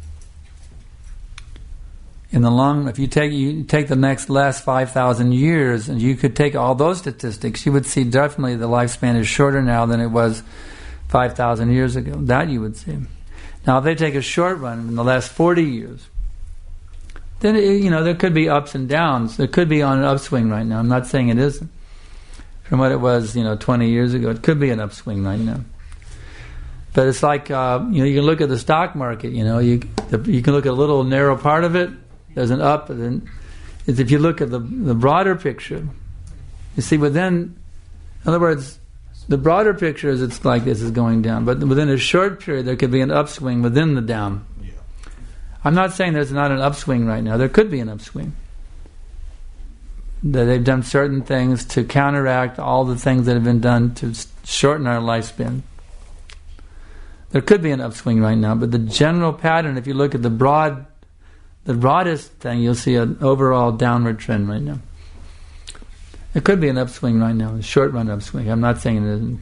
In the long, if you take you take the next last five thousand years, and you could take all those statistics, you would see definitely the lifespan is shorter now than it was five thousand years ago. That you would see. Now, if they take a short run in the last forty years, then it, you know there could be ups and downs. It could be on an upswing right now. I'm not saying it isn't. From what it was, you know, twenty years ago, it could be an upswing right now. But it's like uh, you know, you can look at the stock market. You know, you the, you can look at a little narrow part of it. There's an up, and then it's if you look at the the broader picture, you see within, in other words, the broader picture is it's like this is going down, but within a short period there could be an upswing within the down. Yeah. I'm not saying there's not an upswing right now. There could be an upswing. That they've done certain things to counteract all the things that have been done to shorten our lifespan. There could be an upswing right now, but the general pattern, if you look at the broad The broadest thing, you'll see an overall downward trend right now. It could be an upswing right now, a short run upswing. I'm not saying it isn't.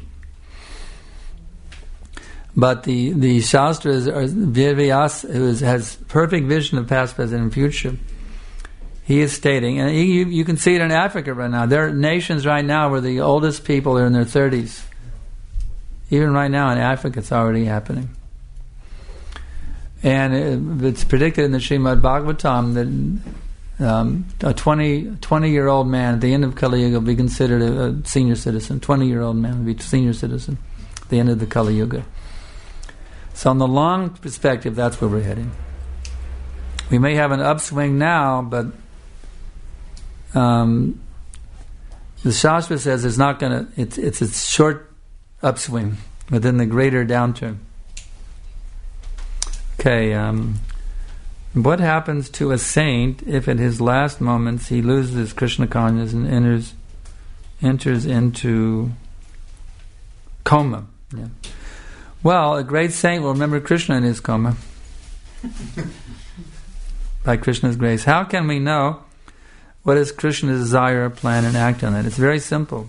But the, the Shastras, Vyasa, who is, has perfect vision of past, present, and future, he is stating, and you, you can see it in Africa right now. There are nations right now where the oldest people are in their thirties. Even right now in Africa, it's already happening. And it's predicted in the Srimad Bhagavatam that um, a twenty-year-old man at the end of Kali Yuga will be considered a, a senior citizen. twenty-year-old man will be a senior citizen at the end of the Kali Yuga. So in the long perspective, that's where we're heading. We may have an upswing now, but um, the Shastra says it's not going to. It's it's a short upswing within the greater downturn. Okay, um, what happens to a saint if at his last moments he loses his Krishna consciousness and enters enters into coma? Yeah. Well, a great saint will remember Krishna in his coma. by Krishna's grace. How can we know what is Krishna's desire, plan, and act on it? It's very simple.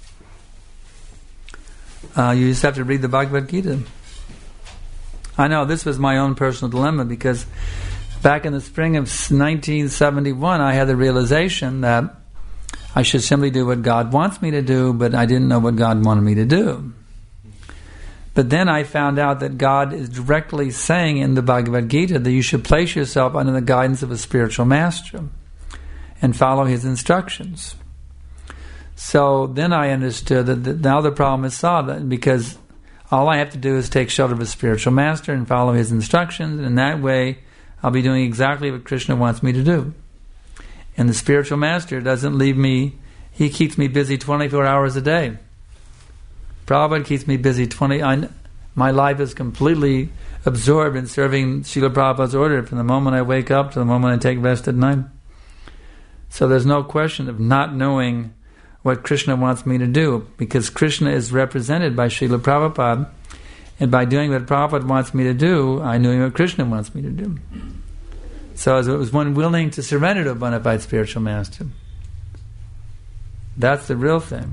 Uh, you just have to read the Bhagavad Gita. I know this was my own personal dilemma, because back in the spring of nineteen seventy-one, I had the realization that I should simply do what God wants me to do, but I didn't know what God wanted me to do. But then I found out that God is directly saying in the Bhagavad Gita that you should place yourself under the guidance of a spiritual master and follow his instructions. So then I understood that the, now the problem is solved, because all I have to do is take shelter of a spiritual master and follow his instructions, and that way I'll be doing exactly what Krishna wants me to do. And the spiritual master doesn't leave me, he keeps me busy twenty-four hours a day. Prabhupada keeps me busy twenty, I, my life is completely absorbed in serving Srila Prabhupada's order from the moment I wake up to the moment I take rest at night. So there's no question of not knowing what Krishna wants me to do, because Krishna is represented by Srila Prabhupada, and by doing what Prabhupada wants me to do, I knew what Krishna wants me to do. So it was one willing to surrender to a bona fide spiritual master. That's the real thing.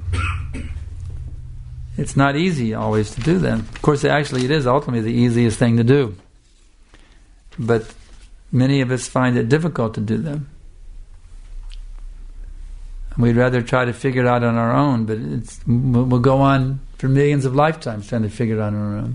It's not easy always to do that. Of course, actually it is ultimately the easiest thing to do. But many of us find it difficult to do that. We'd rather try to figure it out on our own, but it's, we'll go on for millions of lifetimes trying to figure it out on our own.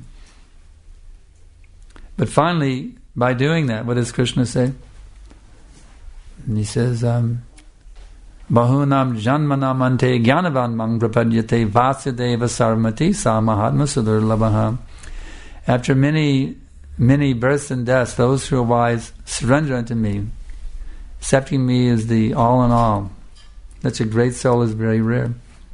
But finally, by doing that, what does Krishna say? And he says, um, Bahunam janmanam ante jnanavan mang prapadyate vasudeva sarmati sa mahatma sudurlabhaha. After many, many births and deaths, those who are wise surrender unto me. Accepting me as the all in all. Such a great soul is very rare.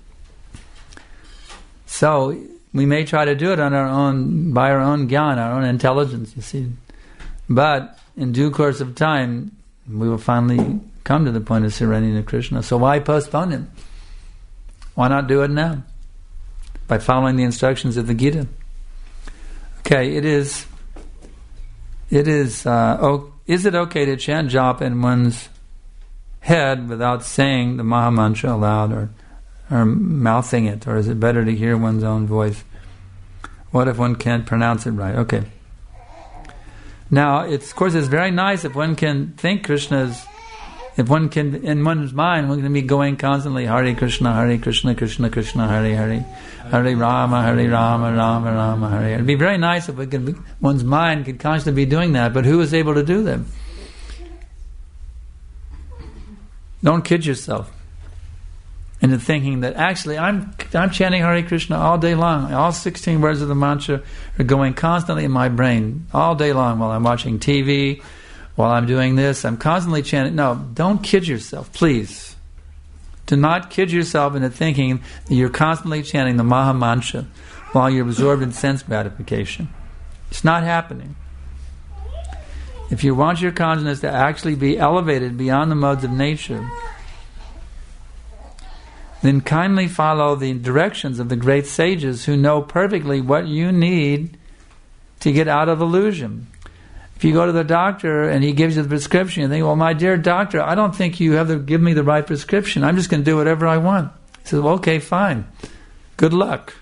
So, we may try to do it on our own, by our own jnana, our own intelligence, you see. But, in due course of time, we will finally come to the point of surrendering to Krishna. So why postpone it? Why not do it now? By following the instructions of the Gita. Okay, it is, it is, uh, oh, is it okay to chant japa in one's head without saying the Maha Mantra aloud, or or mouthing it, or is it better to hear one's own voice? What if one can't pronounce it right? Okay. Now, it's, of course, it's very nice if one can think Krishna's, if one can, in one's mind, one can be going constantly, Hare Krishna, Hare Krishna, Krishna Krishna, Hare Hare, Hare Rama, Hare Rama, Rama Rama, Hare Hare. It'd be very nice if it could be, one's mind could constantly be doing that, but who is able to do that? Don't kid yourself into thinking that actually I'm I'm chanting Hare Krishna all day long. All sixteen words of the mantra are going constantly in my brain all day long while I'm watching T V, while I'm doing this. I'm constantly chanting. No, don't kid yourself, please. Do not kid yourself into thinking that you're constantly chanting the Maha Mantra while you're absorbed in sense gratification. It's not happening. If you want your consciousness to actually be elevated beyond the modes of nature, then kindly follow the directions of the great sages who know perfectly what you need to get out of illusion. If you go to the doctor and he gives you the prescription, you think, well, my dear doctor, I don't think you have to give me the right prescription. I'm just going to do whatever I want. He says, well, okay, fine. Good luck.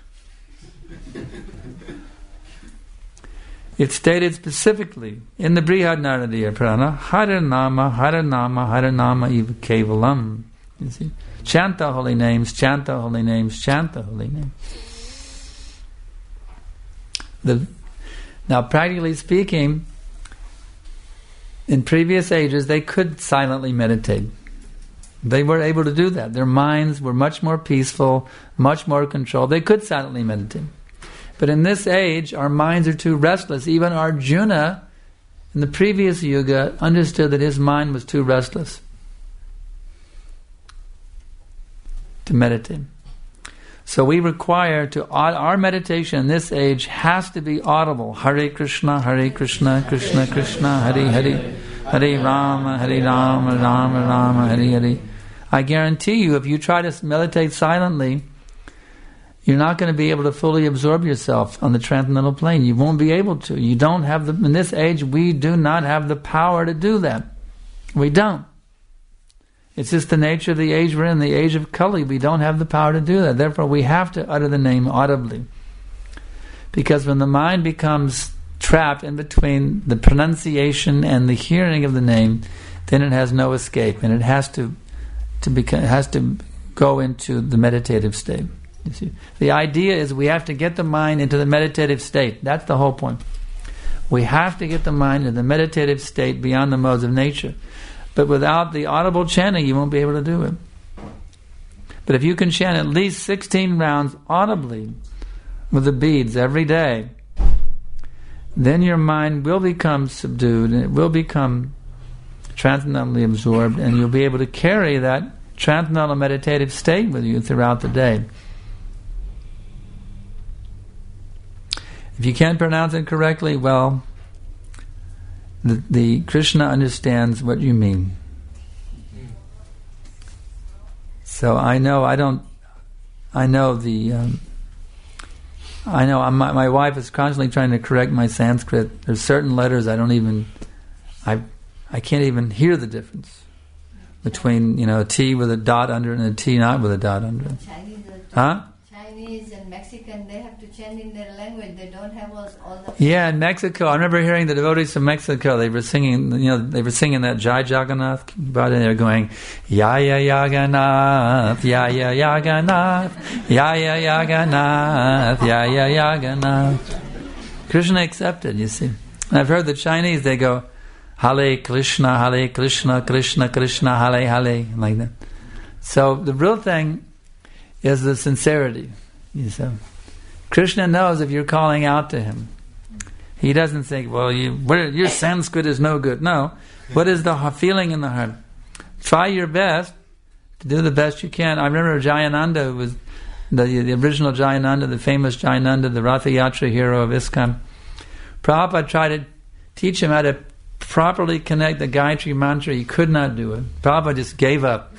It's stated specifically in the Brihad Naradiya Purana, Hare Nama, Hare Nama, Hare Nama Eva Kevalam. You see? Chant the holy names, chant the holy names, chant the holy names. The, now, practically speaking, in previous ages, they could silently meditate. They were able to do that. Their minds were much more peaceful, much more controlled. They could silently meditate. But in this age, our minds are too restless. Even Arjuna, in the previous yuga, understood that his mind was too restless to meditate. So we require to, our meditation in this age has to be audible. Hare Krishna, Hare Krishna, Krishna Krishna, Hare Hare, Hare Rama, Hare Rama, Rama Rama, Hare Hare. I guarantee you, if you try to meditate silently, you're not going to be able to fully absorb yourself on the transcendental plane. You won't be able to. You don't have the, in this age, we do not have the power to do that. We don't. It's just the nature of the age we're in, the age of Kali. We don't have the power to do that. Therefore, we have to utter the name audibly. Because when the mind becomes trapped in between the pronunciation and the hearing of the name, then it has no escape, and it has to to become, it has to go into the meditative state. You see, the idea is we have to get the mind into the meditative state. That's the whole point. We have to get the mind in the meditative state beyond the modes of nature. But without the audible chanting, you won't be able to do it. But if you can chant at least sixteen rounds audibly with the beads every day, then your mind will become subdued and it will become transcendently absorbed, and you'll be able to carry that transcendental meditative state with you throughout the day. If you can't pronounce it correctly, well, the, the Krishna understands what you mean. So I know I don't. I know the. Um, I know I'm, my, my wife is constantly trying to correct my Sanskrit. There's certain letters I don't even. I I can't even hear the difference between, you know, a T with a dot under it and a T not with a dot under it. Chinese, Huh? Chinese and Mexican, they have to chant in their language. They don't have all, all the. Yeah, in Mexico, I remember hearing the devotees from Mexico. They were singing, you know, they were singing that Jai Jagannath, but they were going, Ya ya Jagannath, Ya ya Jagannath, Ya ya Jagannath, Ya ya Jagannath. Krishna accepted, you see. And I've heard the Chinese, they go, Hare Krishna, Hare Krishna, Krishna Krishna, Hare Hare, like that. So the real thing is the sincerity. You see. Krishna knows if you're calling out to him. He doesn't think, well, you, what, your Sanskrit is no good. No. What is the feeling in the heart? Try your best to do the best you can. I remember Jayananda, who was the, the original Jayananda, the famous Jayananda, the Ratha Yatra hero of ISKCON. Prabhupada tried to teach him how to properly connect the Gayatri mantra. He could not do it. Prabhupada just gave up.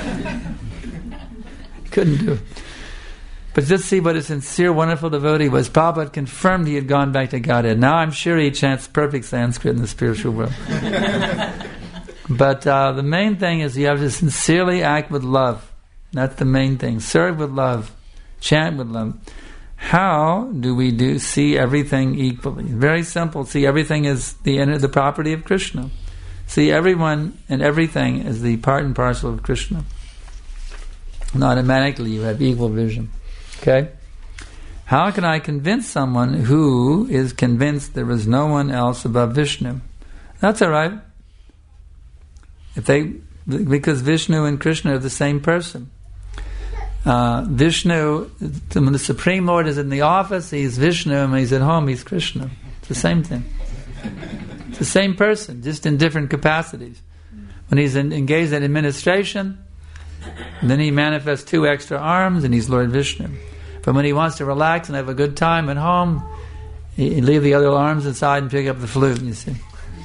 Couldn't do it. But just see what a sincere, wonderful devotee was. Prabhupada confirmed he had gone back to Godhead. Now I'm sure he chants perfect Sanskrit in the spiritual world. But uh, the main thing is you have to sincerely act with love. That's the main thing. Serve with love. Chant with love. How do we do see everything equally? Very simple. See everything as the the property of Krishna. See everyone and everything as the part and parcel of Krishna. And automatically you have equal vision. Okay? How can I convince someone who is convinced there is no one else above Vishnu? That's all right. If they, because Vishnu and Krishna are the same person. Uh, Vishnu, when the Supreme Lord is in the office, he's Vishnu, and when he's at home, he's Krishna. It's the same thing. It's the same person, just in different capacities. When he's in, engaged in administration, then he manifests two extra arms, and he's Lord Vishnu. But when he wants to relax and have a good time at home, he, he leave the other arms inside and pick up the flute, you see.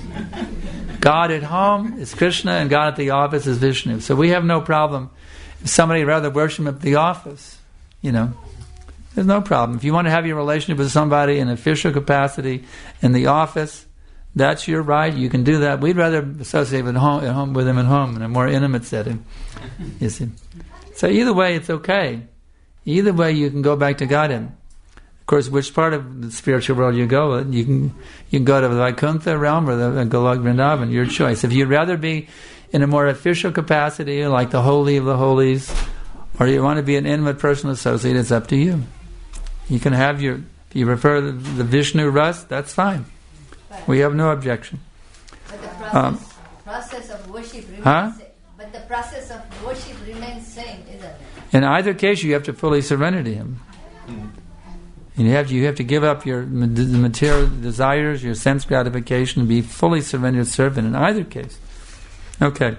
God at home is Krishna, and God at the office is Vishnu. So we have no problem. If somebody rather worship at the office, you know, there's no problem. If you want to have your relationship with somebody in official capacity in the office, that's your right. You can do that. We'd rather associate with home, at home with them at home in a more intimate setting. You see. So either way, it's okay. Either way, you can go back to Godhead. Of course, which part of the spiritual world you go, you can you can go to the Vaikuntha realm or the Golok Vrindavan. Your choice. If you'd rather be in a more official capacity, like the Holy of the Holies, or you want to be an intimate personal associate, it's up to you. You can have your, if you prefer the, the Vishnu Ras, that's fine. We have no objection. But the process, Um, process of worship remains Huh? same. But the process of worship remains same, isn't it? In either case, you have to fully surrender to Him. And you have to, you have to give up your ma- the material desires, your sense gratification, and be fully surrendered servant in either case. Okay.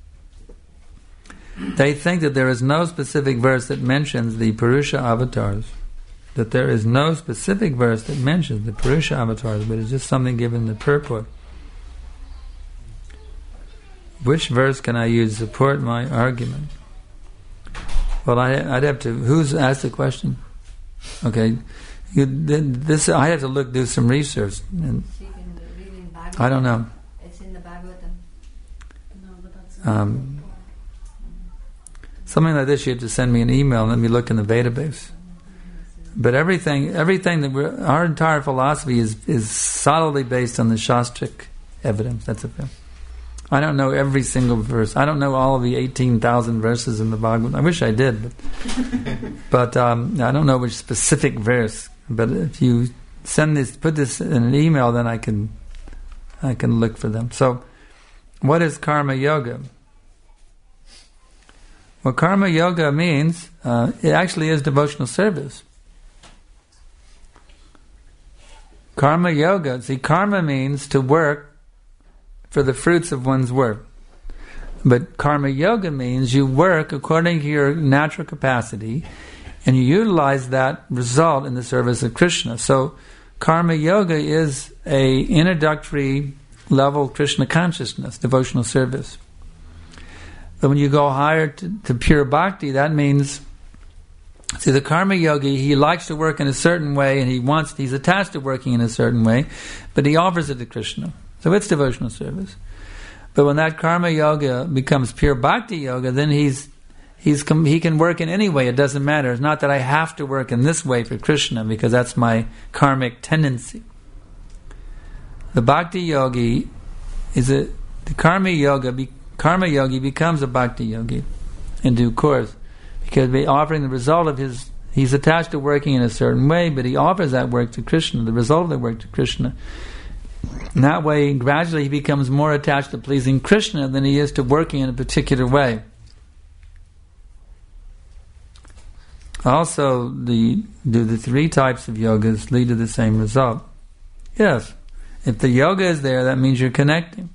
They think that there is no specific verse that mentions the Purusha avatars. That there is no specific verse that mentions the Purusha avatars, but it's just something given the purport. Which verse can I use to support my argument? Well, I, I'd have to... Who's asked the question? Okay. You, this I have to look, do some research. And She can read in Bhagavatam. I don't know. It's in the Bhagavatam. Um, something like this, you have to send me an email and let me look in the database. But everything, everything that we're, our entire philosophy is is solidly based on the Shastric evidence. That's a fact. I don't know every single verse. I don't know all of the eighteen thousand verses in the Bhagavad. I wish I did, but but um, I don't know which specific verse. But if you send this, put this in an email, then I can I can look for them. So, what is karma yoga? Well, karma yoga means uh, it actually is devotional service. Karma yoga, see, karma means to work for the fruits of one's work. But karma yoga means you work according to your natural capacity and you utilize that result in the service of Krishna. So karma yoga is a introductory level Krishna consciousness, devotional service. But when you go higher to, to pure bhakti, that means, see, the karma yogi, he likes to work in a certain way and he wants, he's attached to working in a certain way, but he offers it to Krishna. So it's devotional service. But when that karma yoga becomes pure bhakti yoga, then he's he's he can work in any way. It doesn't matter. It's not that I have to work in this way for Krishna because that's my karmic tendency. The bhakti yogi is a the karma yoga. Be, karma yogi becomes a bhakti yogi in due course because by offering the result of his, he's attached to working in a certain way, but he offers that work to Krishna. The result of the work to Krishna. In that way, gradually he becomes more attached to pleasing Krishna than he is to working in a particular way. Also, the do the three types of yogas lead to the same result? Yes. If the yoga is there, that means you're connecting.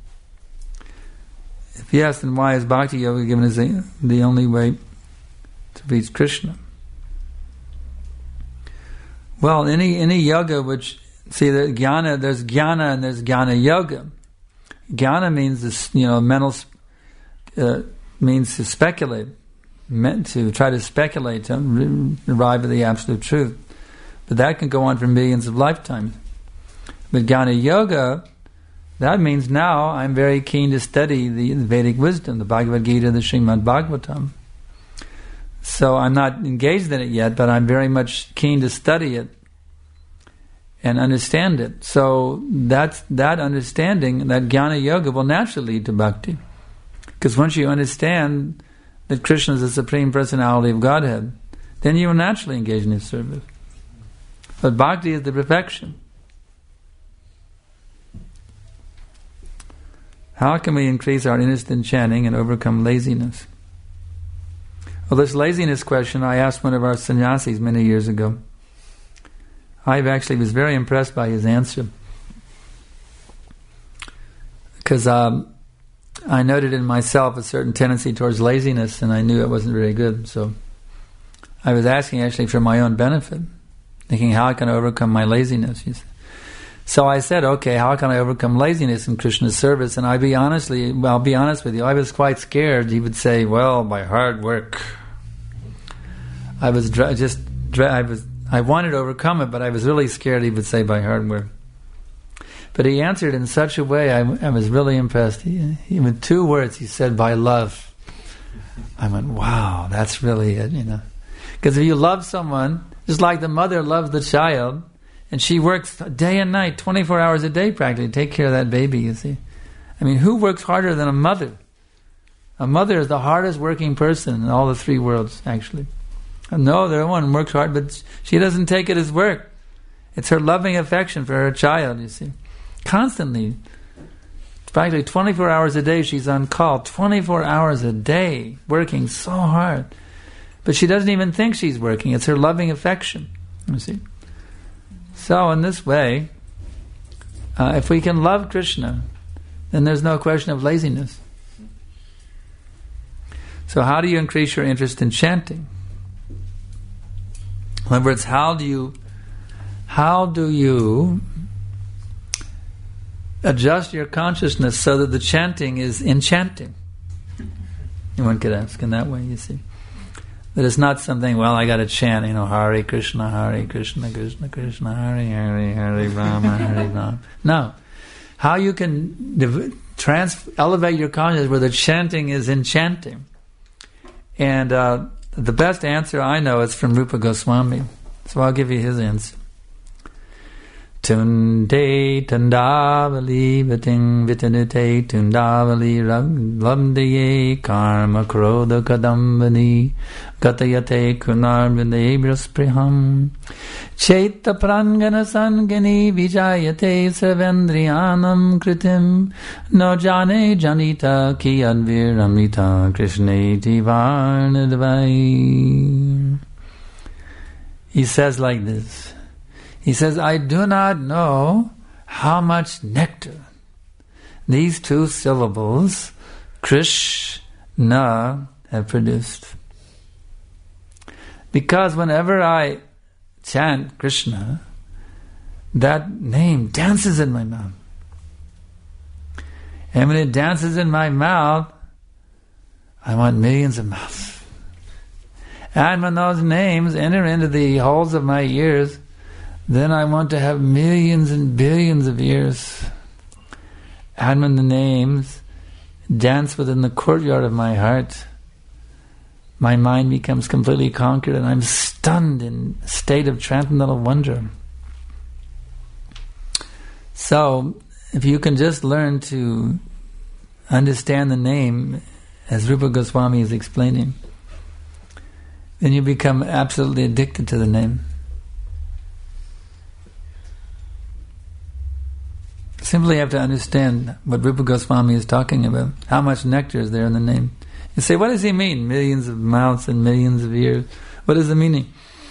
If yes, then why is bhakti yoga given as the, the only way to reach Krishna? Well, any any yoga which See, the jnana, there's jnana and there's jnana yoga. Jnana means this, you know, mental uh, means to speculate, meant to try to speculate to arrive at the absolute truth. But that can go on for millions of lifetimes. But jnana yoga, that means now I'm very keen to study the, the Vedic wisdom, the Bhagavad Gita, the Srimad Bhagavatam. So I'm not engaged in it yet, but I'm very much keen to study it and understand it. So that's, that understanding, that jnana yoga will naturally lead to bhakti. Because once you understand that Krishna is the Supreme Personality of Godhead, then you will naturally engage in His service. But bhakti is the perfection. How can we increase our interest in chanting and overcome laziness? Well, this laziness question I asked one of our sannyasis many years ago. I actually was very impressed by his answer. Because um, I noted in myself a certain tendency towards laziness, and I knew it wasn't very good. So I was asking actually for my own benefit, thinking how I can overcome my laziness. You see. So I said, okay, how can I overcome laziness in Krishna's service? And I'll be honestly, well, I'll be honest with you, I was quite scared. He would say, well, by hard work. I was dra- just, dra- I was, I wanted to overcome it, but I was really scared he would say by hard work. But he answered in such a way, I, I was really impressed. He, he, with two words, he said, by love. I went, wow, that's really it, you know. Because if you love someone, just like the mother loves the child, and she works day and night, twenty-four hours a day practically, to take care of that baby, you see. I mean, who works harder than a mother? A mother is the hardest working person in all the three worlds, actually. No, the one works hard, but she doesn't take it as work. It's her loving affection for her child, you see. Constantly. Practically twenty-four hours a day she's on call. twenty-four hours a day, working so hard. But she doesn't even think she's working. It's her loving affection, you see. So in this way, uh, if we can love Krishna, then there's no question of laziness. So how do you increase your interest in chanting? In other words, how do you how do you adjust your consciousness so that the chanting is enchanting? One could ask in that way, you see. That it's not something, well, I got to chant, you know, Hare Krishna, Hare Krishna, Krishna Krishna, Hare Hare, Hare Rama, Hare Rama. No. How you can div- trans- elevate your consciousness where the chanting is enchanting. And uh, the best answer I know is from Rupa Goswami. So I'll give you his answer. Tunde tundavali viting vitanute tundavali labdaye karma krodha kadambani gatayate kunarvide braspriham chaita prangana sangani vijayate sarvendriyanam kritim no jane janita ki adviramita krishneti varnadvai. He says like this. He says, I do not know how much nectar these two syllables, Krishna, have produced. Because whenever I chant Krishna, that name dances in my mouth. And when it dances in my mouth, I want millions of mouths. And when those names enter into the holes of my ears, then I want to have millions and billions of ears. And when the names dance within the courtyard of my heart, my mind becomes completely conquered and I'm stunned in a state of transcendental wonder. So, if you can just learn to understand the name as Rupa Goswami is explaining, then you become absolutely addicted to the name. Simply have to understand what Rupa Goswami is talking about. How much nectar is there in the name? You say, what does he mean? Millions of mouths and millions of ears. What is the meaning?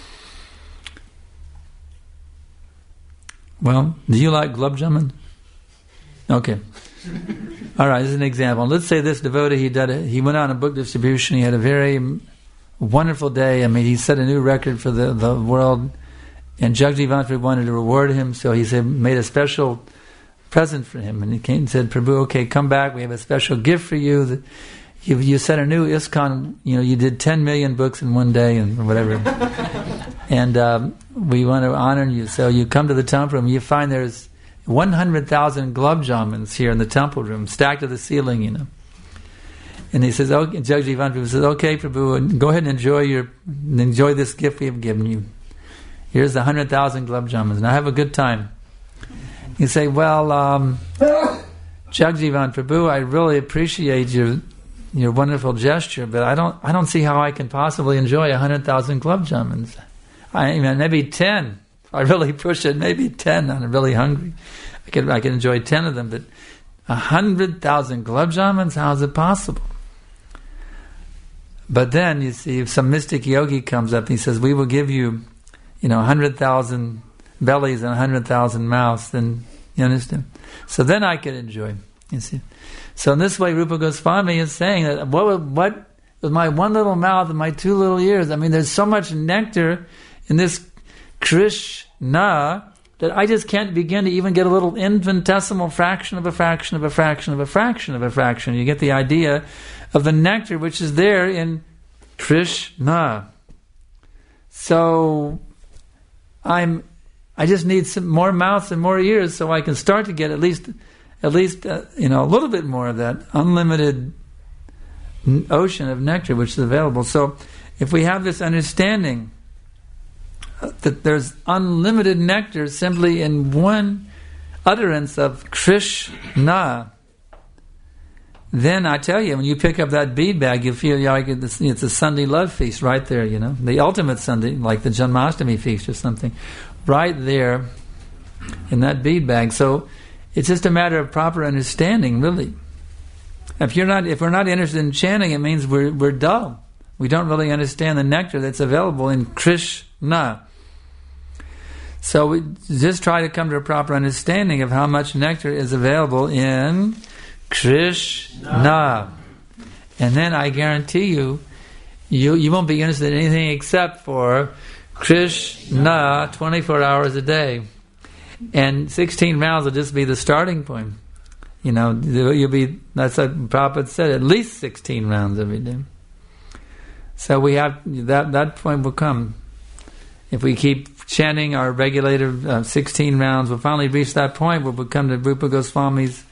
Well, do you like gulab jamun? Okay. All right, this is an example. Let's say this devotee, he did a, he went on a book distribution. He had a very wonderful day. I mean, he set a new record for the, the world. And Jagjivan Prabhu wanted to reward him, so he said, made a special present for him, and he came and said, Prabhu, okay, come back, we have a special gift for you. You, you set a new ISKCON, you know, you did ten million books in one day, and whatever. and um, we want to honor you. So you come to the temple room, you find there's one hundred thousand gulab jamuns here in the temple room, stacked to the ceiling, you know. And he says, okay, Jagjivan Prabhu says, okay, Prabhu, go ahead and enjoy your, enjoy this gift we have given you. Here's the one hundred thousand gulab jamuns. Now have a good time. You say, well, um, Jagjivan Prabhu, I really appreciate your your wonderful gesture, but I don't I don't see how I can possibly enjoy a hundred thousand gulab jamuns. I mean, maybe ten. If I really push it, maybe ten. I'm really hungry. I could I could enjoy ten of them, but a hundred thousand gulab jamuns, how is it possible? But then you see, if some mystic yogi comes up and he says, we will give you, you know, a hundred thousand bellies and a hundred thousand mouths, then you understand. So then I could enjoy. You see. So in this way, Rupa Goswami is saying that what what with my one little mouth and my two little ears, I mean, there's so much nectar in this Krishna that I just can't begin to even get a little infinitesimal fraction of a fraction of a fraction of a fraction of a fraction. You get the idea of the nectar which is there in Krishna. So I'm I just need some more mouths and more ears so I can start to get at least, at least uh, you know, a little bit more of that unlimited n- ocean of nectar which is available. So, if we have this understanding uh, that there's unlimited nectar simply in one utterance of Krishna, then I tell you, when you pick up that bead bag, you feel like it's, it's a Sunday love feast right there. You know, the ultimate Sunday, like the Janmashtami feast or something. Right there in that bead bag. So it's just a matter of proper understanding, really. If you're not, if we're not interested in chanting, it means we're we're dull. We don't really understand the nectar that's available in Krishna. So we just try to come to a proper understanding of how much nectar is available in Krishna. And then I guarantee you, you you won't be interested in anything except for Krishna twenty-four hours a day. And sixteen rounds will just be the starting point. You know, you'll be, that's what Prabhupada said, at least sixteen rounds every day. So we have, that that point will come. If we keep chanting our regulated uh, sixteen rounds, we'll finally reach that point where we'll come to Rupa Goswami's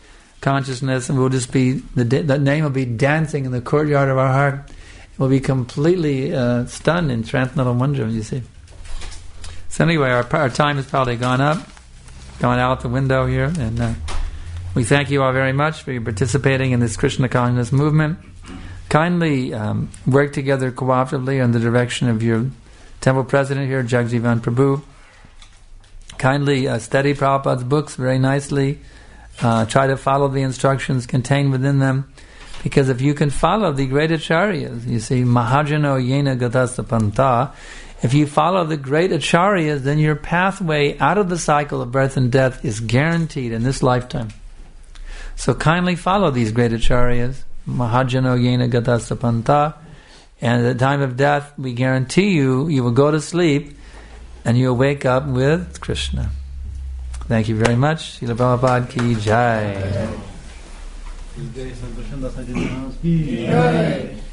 consciousness, and we'll just be, the, the name will be dancing in the courtyard of our heart. We'll be completely uh, stunned in transcendental wonder, you see. So anyway, our, our time has probably gone up, gone out the window here, and uh, we thank you all very much for your participating in this Krishna consciousness movement. Kindly um, work together cooperatively under the direction of your temple president here, Jagjivan Prabhu. Kindly uh, study Prabhupada's books very nicely. Uh, try to follow the instructions contained within them. Because if you can follow the great acharyas, you see, Mahajano Yena Gatasta Panta, if you follow the great acharyas, then your pathway out of the cycle of birth and death is guaranteed in this lifetime. So kindly follow these great acharyas, Mahajano Yena Gatasta Panta, and at the time of death, we guarantee you, you will go to sleep and you'll wake up with Krishna. Thank you very much. Srila Prabhupada ki jai. Jai.